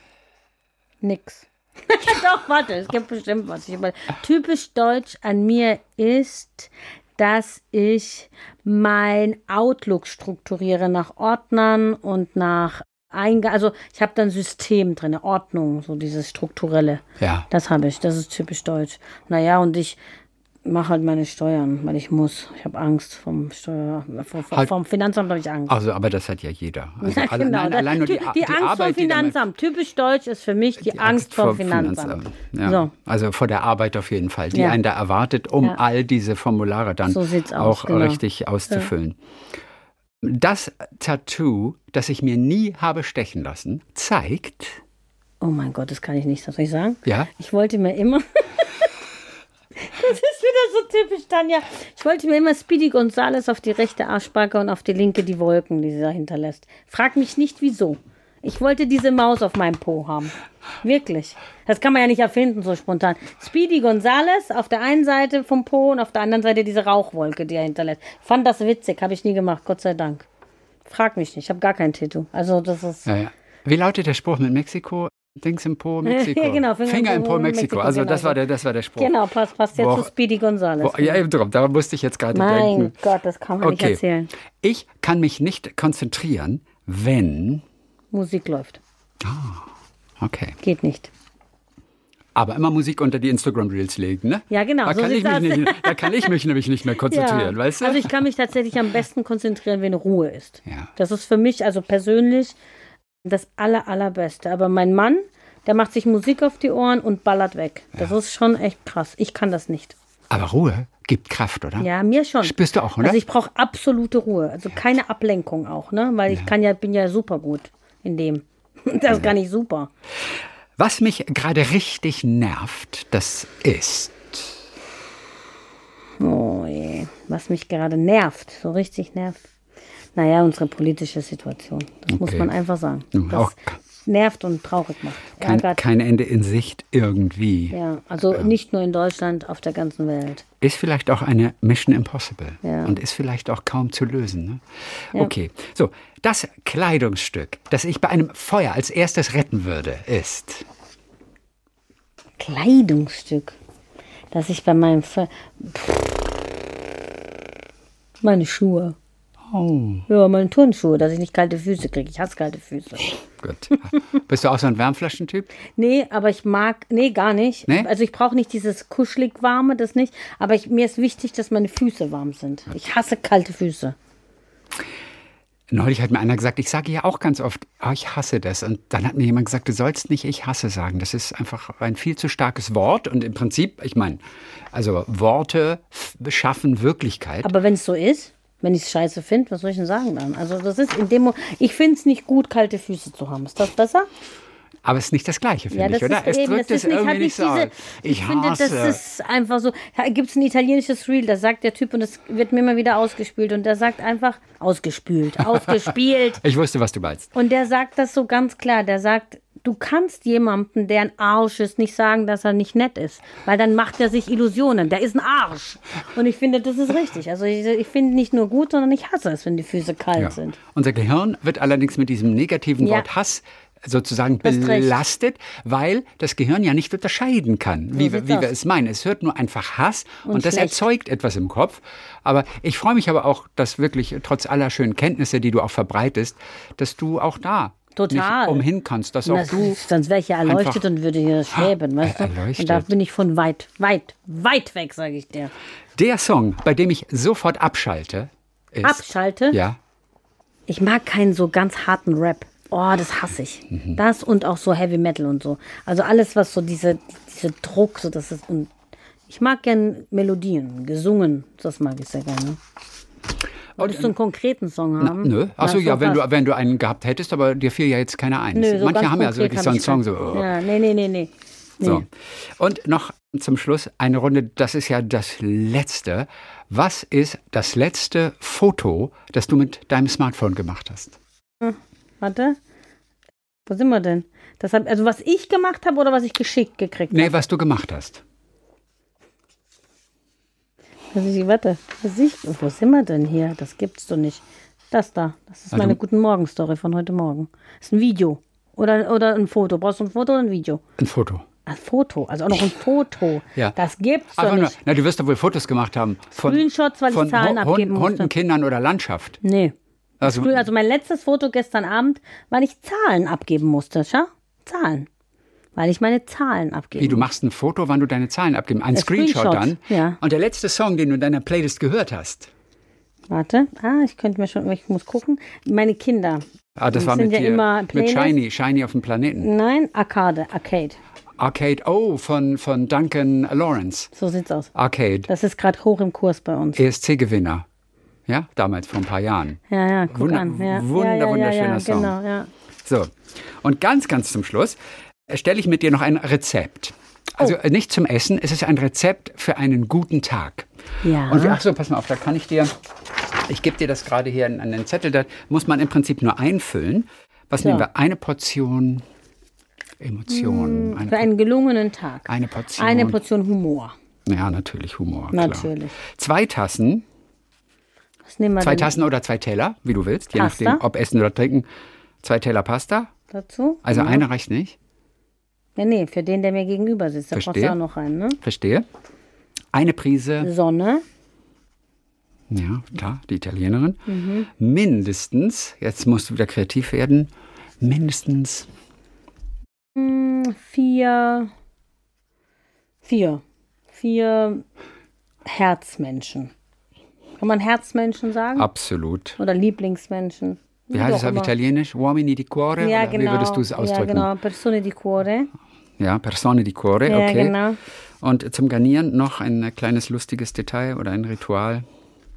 Nix. Doch, warte, es gibt bestimmt was. Typisch deutsch an mir ist, dass ich mein Outlook strukturiere nach Ordnern und nach Eingang. Also ich habe dann System drin, Ordnung, so dieses Strukturelle. Ja. Das habe ich, das ist typisch deutsch. Naja, und ich mache halt meine Steuern, weil ich muss. Ich habe Angst vom Finanzamt habe ich Angst. Also, aber das hat ja jeder. Also Ja, genau. allein nur die Angst Arbeit, vom Finanzamt. Typisch deutsch ist für mich die Angst vor Finanzamt. Ja. So. Also vor der Arbeit auf jeden Fall, die Ja. einen da erwartet, um Ja. all diese Formulare dann So sieht's aus, auch genau. richtig auszufüllen. Das Tattoo, das ich mir nie habe stechen lassen, zeigt... Oh mein Gott, das kann ich nicht. Das soll ich sagen? Ja? Ich wollte mir immer... Das ist wieder so typisch, Tanja. Ich wollte mir immer Speedy Gonzales auf die rechte Arschbacke und auf die linke die Wolken, die sie da hinterlässt. Frag mich nicht, wieso. Ich wollte diese Maus auf meinem Po haben. Wirklich. Das kann man ja nicht erfinden, so spontan. Speedy Gonzales auf der einen Seite vom Po und auf der anderen Seite diese Rauchwolke, die er hinterlässt. Fand das witzig, habe ich nie gemacht, Gott sei Dank. Frag mich nicht, ich habe gar kein Tattoo. Also das ist... Ja. Wie lautet der Spruch mit Mexiko? Dings im Po, Mexiko. Ja, genau, Finger im Po, Mexiko. Also genau das war so. der Spruch. Genau, passt jetzt Wo- zu Speedy Gonzales. Ja, eben drum, daran musste ich jetzt gerade Mein denken. Gott, das kann man nicht erzählen. Ich kann mich nicht konzentrieren, wenn... Musik läuft. Okay. Geht nicht. Aber immer Musik unter die Instagram-Reels legen, ne? Ja, genau, Da so kann, ich sieht's mich aus. da kann ich mich nämlich nicht mehr konzentrieren, weißt du? Also ich kann mich tatsächlich am besten konzentrieren, wenn Ruhe ist. Ja. Das ist für mich also persönlich das Allerbeste. Aber mein Mann, der macht sich Musik auf die Ohren und ballert weg. Das ist schon echt krass. Ich kann das nicht. Aber Ruhe gibt Kraft, oder? Ja, mir schon. Spürst du auch, oder? Also ich brauche absolute Ruhe. Also keine Ablenkung auch, ne? Weil ich bin ja super gut in dem. Das kann ich super. Was mich gerade richtig nervt, das ist... was mich gerade nervt, so richtig nervt. Naja, unsere politische Situation. Das muss man einfach sagen. Das auch nervt und traurig macht. kein Ende in Sicht irgendwie. Ja, also nicht nur in Deutschland, auf der ganzen Welt. Ist vielleicht auch eine Mission Impossible. Ja. Und ist vielleicht auch kaum zu lösen. Ne? Ja. Okay, so, das Kleidungsstück, das ich bei einem Feuer als erstes retten würde, ist... Kleidungsstück, das ich bei meinem... Meine Schuhe. Oh, Ja, meine Turnschuhe, dass ich nicht kalte Füße kriege. Ich hasse kalte Füße. gut. Bist du auch so ein Wärmflaschentyp? Nee, aber ich mag, gar nicht. Nee? Also ich brauche nicht dieses kuschelig warme, das nicht. Aber mir ist wichtig, dass meine Füße warm sind. Ich hasse kalte Füße. Neulich hat mir einer gesagt, ich sage ja auch ganz oft, ich hasse das. Und dann hat mir jemand gesagt, du sollst nicht ich hasse sagen. Das ist einfach ein viel zu starkes Wort. Und im Prinzip, ich meine, also Worte beschaffen Wirklichkeit. Aber wenn es so ist, wenn ich es scheiße finde, was soll ich denn sagen dann? Also das ist in dem ich finde es nicht gut, kalte Füße zu haben. Ist das besser? Aber es ist nicht das Gleiche, finde das ich, oder? ist Es drückt es irgendwie nicht so aus. Ich finde, das ist einfach so. Da gibt es ein italienisches Reel, da sagt der Typ, und das wird mir immer wieder ausgespült, und der sagt einfach, ausgespielt. Ich wusste, was du meinst. Und der sagt das so ganz klar, der sagt, du kannst jemandem, der ein Arsch ist, nicht sagen, dass er nicht nett ist, weil dann macht er sich Illusionen. Der ist ein Arsch. Und ich finde, das ist richtig. Also ich finde nicht nur gut, sondern ich hasse es, wenn die Füße kalt sind. Unser Gehirn wird allerdings mit diesem negativen Wort Hass sozusagen belastet, weil das Gehirn ja nicht unterscheiden kann, wie wir es meinen. Es hört nur einfach Hass und das erzeugt etwas im Kopf. Aber ich freue mich aber auch, dass wirklich trotz aller schönen Kenntnisse, die du auch verbreitest, dass du auch da total nicht umhin kannst, dass auch du... Sonst wäre ich ja erleuchtet und würde hier schweben, weißt du? Erleuchtet. Und da bin ich von weit weg, sage ich dir. Der Song, bei dem ich sofort abschalte, ist... Abschalte? Ja. Ich mag keinen so ganz harten Rap. Oh, das hasse ich. Das und auch so Heavy Metal und so. Also alles, was so diese Druck, so das ist... Und ich mag gern Melodien, gesungen, das mag ich sehr gerne. Wolltest du einen konkreten Song haben? Nö. Achso, ja, wenn du einen gehabt hättest, aber dir fiel ja jetzt keiner ein. Nö, so manche haben ja so wirklich so einen Song so. Ja, nee. So. Und noch zum Schluss eine Runde, das ist ja das Letzte. Was ist das letzte Foto, das du mit deinem Smartphone gemacht hast? Warte. Wo sind wir denn? Also was ich gemacht habe oder was ich geschickt gekriegt habe? Nee, was du gemacht hast. Wo sind wir denn hier? Das gibt's doch nicht. Das ist meine Guten Morgen-Story von heute Morgen. Das ist ein Video. Oder ein Foto. Brauchst du ein Foto oder ein Video? Ein Foto. Ein Foto, also auch noch ein Foto. Ja. Das gibt's doch nicht. Du wirst doch wohl Fotos gemacht haben von Screenshots, weil ich Zahlen abgeben musste. Hunden, Kindern oder Landschaft. Nee. Also mein letztes Foto gestern Abend, weil ich Zahlen abgeben musste. Schau? Zahlen. Weil ich meine Zahlen abgebe. Wie, du machst ein Foto, wann du deine Zahlen abgibst? Ein Screenshot dann? Ja. Und der letzte Song, den du in deiner Playlist gehört hast? Warte, ich muss gucken. Meine Kinder. Das war mit ja dir, immer mit Shiny auf dem Planeten. Nein, Arcade. Von Duncan Lawrence. So sieht's aus. Arcade. Das ist gerade hoch im Kurs bei uns. ESC-Gewinner. Ja, damals vor ein paar Jahren. Ja, guck an. Ja. Wunderschöner Song. Genau, ja. So, und ganz zum Schluss stelle ich mit dir noch ein Rezept. Also nicht zum Essen, es ist ein Rezept für einen guten Tag. Ja. Und pass mal auf, da kann ich gebe dir das gerade hier an den Zettel, da muss man im Prinzip nur einfüllen. Was nehmen wir? Eine Portion Emotionen. Für einen gelungenen Tag. Eine Portion Humor. Ja, natürlich Humor. Natürlich. Klar. 2 Tassen. Was nehmen wir 2 denn? Tassen oder 2 Teller, wie du willst, je Pasta? nachdem, ob Essen oder Trinken. 2 Teller Pasta. Dazu? Also eine reicht nicht. Nee, für den, der mir gegenüber sitzt. Da brauchst du auch noch einen, ne? Verstehe. Eine Prise Sonne. Ja, klar, die Italienerin. Mindestens, jetzt musst du wieder kreativ werden, mindestens 4 Herzmenschen. Kann man Herzmenschen sagen? Absolut. Oder Lieblingsmenschen? Wie heißt es auf Italienisch? Uomini di cuore? Ja, oder genau. Wie würdest du es ausdrücken? Ja, genau. Persone di cuore. Ja, Persone di cuore, Ja, okay. genau. Und zum Garnieren noch ein kleines lustiges Detail oder ein Ritual.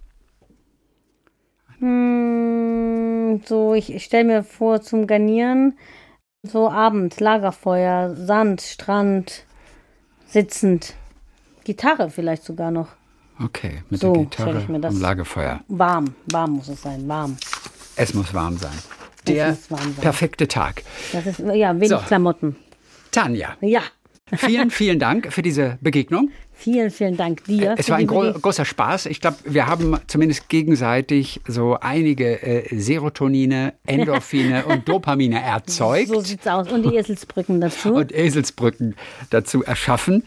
So, ich stelle mir vor, zum Garnieren, so Abend, Lagerfeuer, Sand, Strand, sitzend, Gitarre vielleicht sogar noch. Okay, mit So der stelle Gitarre ich mir das am Lagerfeuer. Warm muss es sein, warm. Es muss warm sein. Der muss warm sein. perfekte Tag. Das ist, ja, wenig So. Klamotten. Tanja, Ja, vielen, vielen Dank für diese Begegnung. vielen Dank dir. Es für war ein die Begegnung. großer Spaß. Ich glaube, wir haben zumindest gegenseitig so einige Serotonine, Endorphine und Dopamine erzeugt. So sieht's aus. Und die Eselsbrücken dazu. Und Eselsbrücken dazu erschaffen.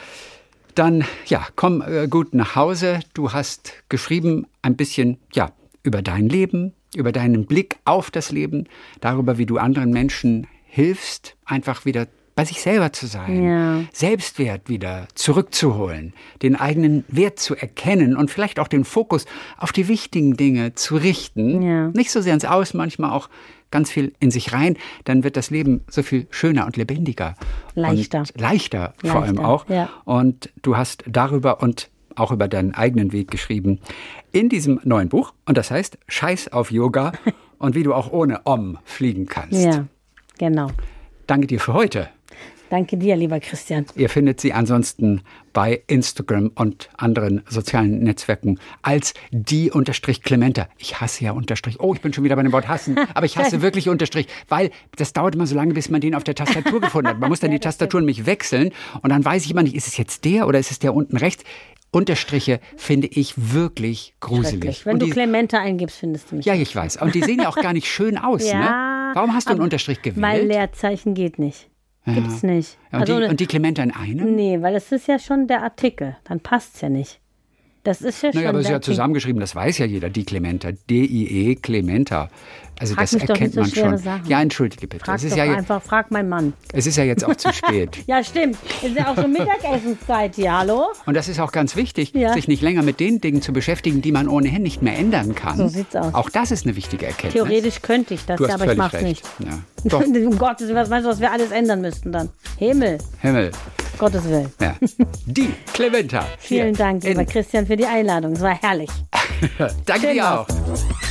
Dann, ja, komm gut nach Hause. Du hast geschrieben ein bisschen, ja, über dein Leben, über deinen Blick auf das Leben, darüber, wie du anderen Menschen hilfst, einfach wieder bei sich selber zu sein, Ja. Selbstwert wieder zurückzuholen, den eigenen Wert zu erkennen und vielleicht auch den Fokus auf die wichtigen Dinge zu richten. Ja. Nicht so sehr ins Aus, manchmal auch ganz viel in sich rein. Dann wird das Leben so viel schöner und lebendiger. Leichter. Und leichter vor allem Leichter, auch. ja. Und du hast darüber und auch über deinen eigenen Weg geschrieben in diesem neuen Buch. Und das heißt Scheiß auf Yoga und wie du auch ohne Om fliegen kannst. Ja, genau. Danke dir für heute. Danke dir, lieber Christian. Ihr findet sie ansonsten bei Instagram und anderen sozialen Netzwerken als die_Clementa. Ich hasse ja Unterstrich. Oh, ich bin schon wieder bei dem Wort hassen. Aber ich hasse wirklich Unterstrich, weil das dauert immer so lange, bis man den auf der Tastatur gefunden hat. Man muss dann die Tastatur nämlich wechseln und dann weiß ich immer nicht, ist es jetzt der oder ist es der unten rechts? Unterstriche finde ich wirklich gruselig. Wenn Und du die, Clementa eingibst, findest du mich. ja, ich weiß. Und die sehen ja auch gar nicht schön aus. Ja, Ne? Warum hast du einen Unterstrich gewählt? Weil Leerzeichen geht nicht. Gibt's nicht. Ja, und die Clementa in einem? Nee, weil das ist ja schon der Artikel. Dann passt's ja nicht. Das ist ja schon Naja, aber es ist der ja zusammengeschrieben, das weiß ja jeder, die Clementa, D-I-E, Clementa. Also Frag das mich doch erkennt nicht so man schwere schon. Sachen. Ja, entschuldige bitte. Frag Es ist doch ja einfach, frag meinen Mann. es ist ja jetzt auch zu spät. Ja, stimmt. Es ist ja auch schon Mittagessenszeit hier, hallo? Und das ist auch ganz wichtig, Ja. sich nicht länger mit den Dingen zu beschäftigen, die man ohnehin nicht mehr ändern kann. So sieht's aus. Auch das ist eine wichtige Erkenntnis. Theoretisch könnte ich das, Du hast ja, aber ich völlig mach's recht. nicht. Ja. Doch, Um Gottes Willen, was meinst du, was wir alles ändern müssten dann? Himmel, Himmel. Gottes Willen. Ja. Die Clementa. Vielen Hier Dank, lieber in- Christian, für die Einladung. Es war herrlich. Danke Schön dir war's. auch.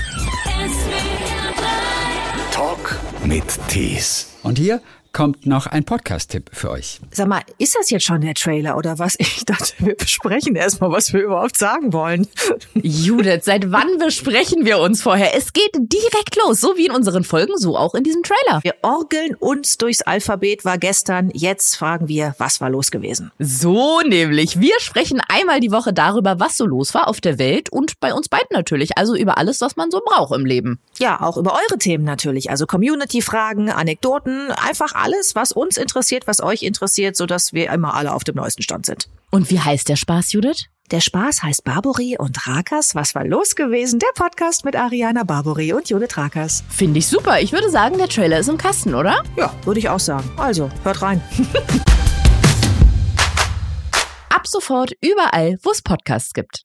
Talk mit Tees. Und hier kommt noch ein Podcast-Tipp für euch. Sag mal, ist das jetzt schon der Trailer oder was? Ich dachte, wir besprechen erstmal, was wir überhaupt sagen wollen. Judith, seit wann besprechen wir uns vorher? Es geht direkt los, so wie in unseren Folgen, so auch in diesem Trailer. Wir orgeln uns durchs Alphabet, war gestern. Jetzt fragen wir, was war los gewesen? So nämlich. Wir sprechen einmal die Woche darüber, was so los war auf der Welt und bei uns beiden natürlich. Also über alles, was man so braucht im Leben. Ja, auch über eure Themen natürlich. Also Community-Fragen, Anekdoten, einfach alles, was uns interessiert, was euch interessiert, sodass wir immer alle auf dem neuesten Stand sind. Und wie heißt der Spaß, Judith? Der Spaß heißt Barbori und Rakas. Was war los gewesen? Der Podcast mit Ariana Barbori und Judith Rakas. Finde ich super. Ich würde sagen, der Trailer ist im Kasten, oder? Ja, würde ich auch sagen. Also, hört rein. Ab sofort überall, wo es Podcasts gibt.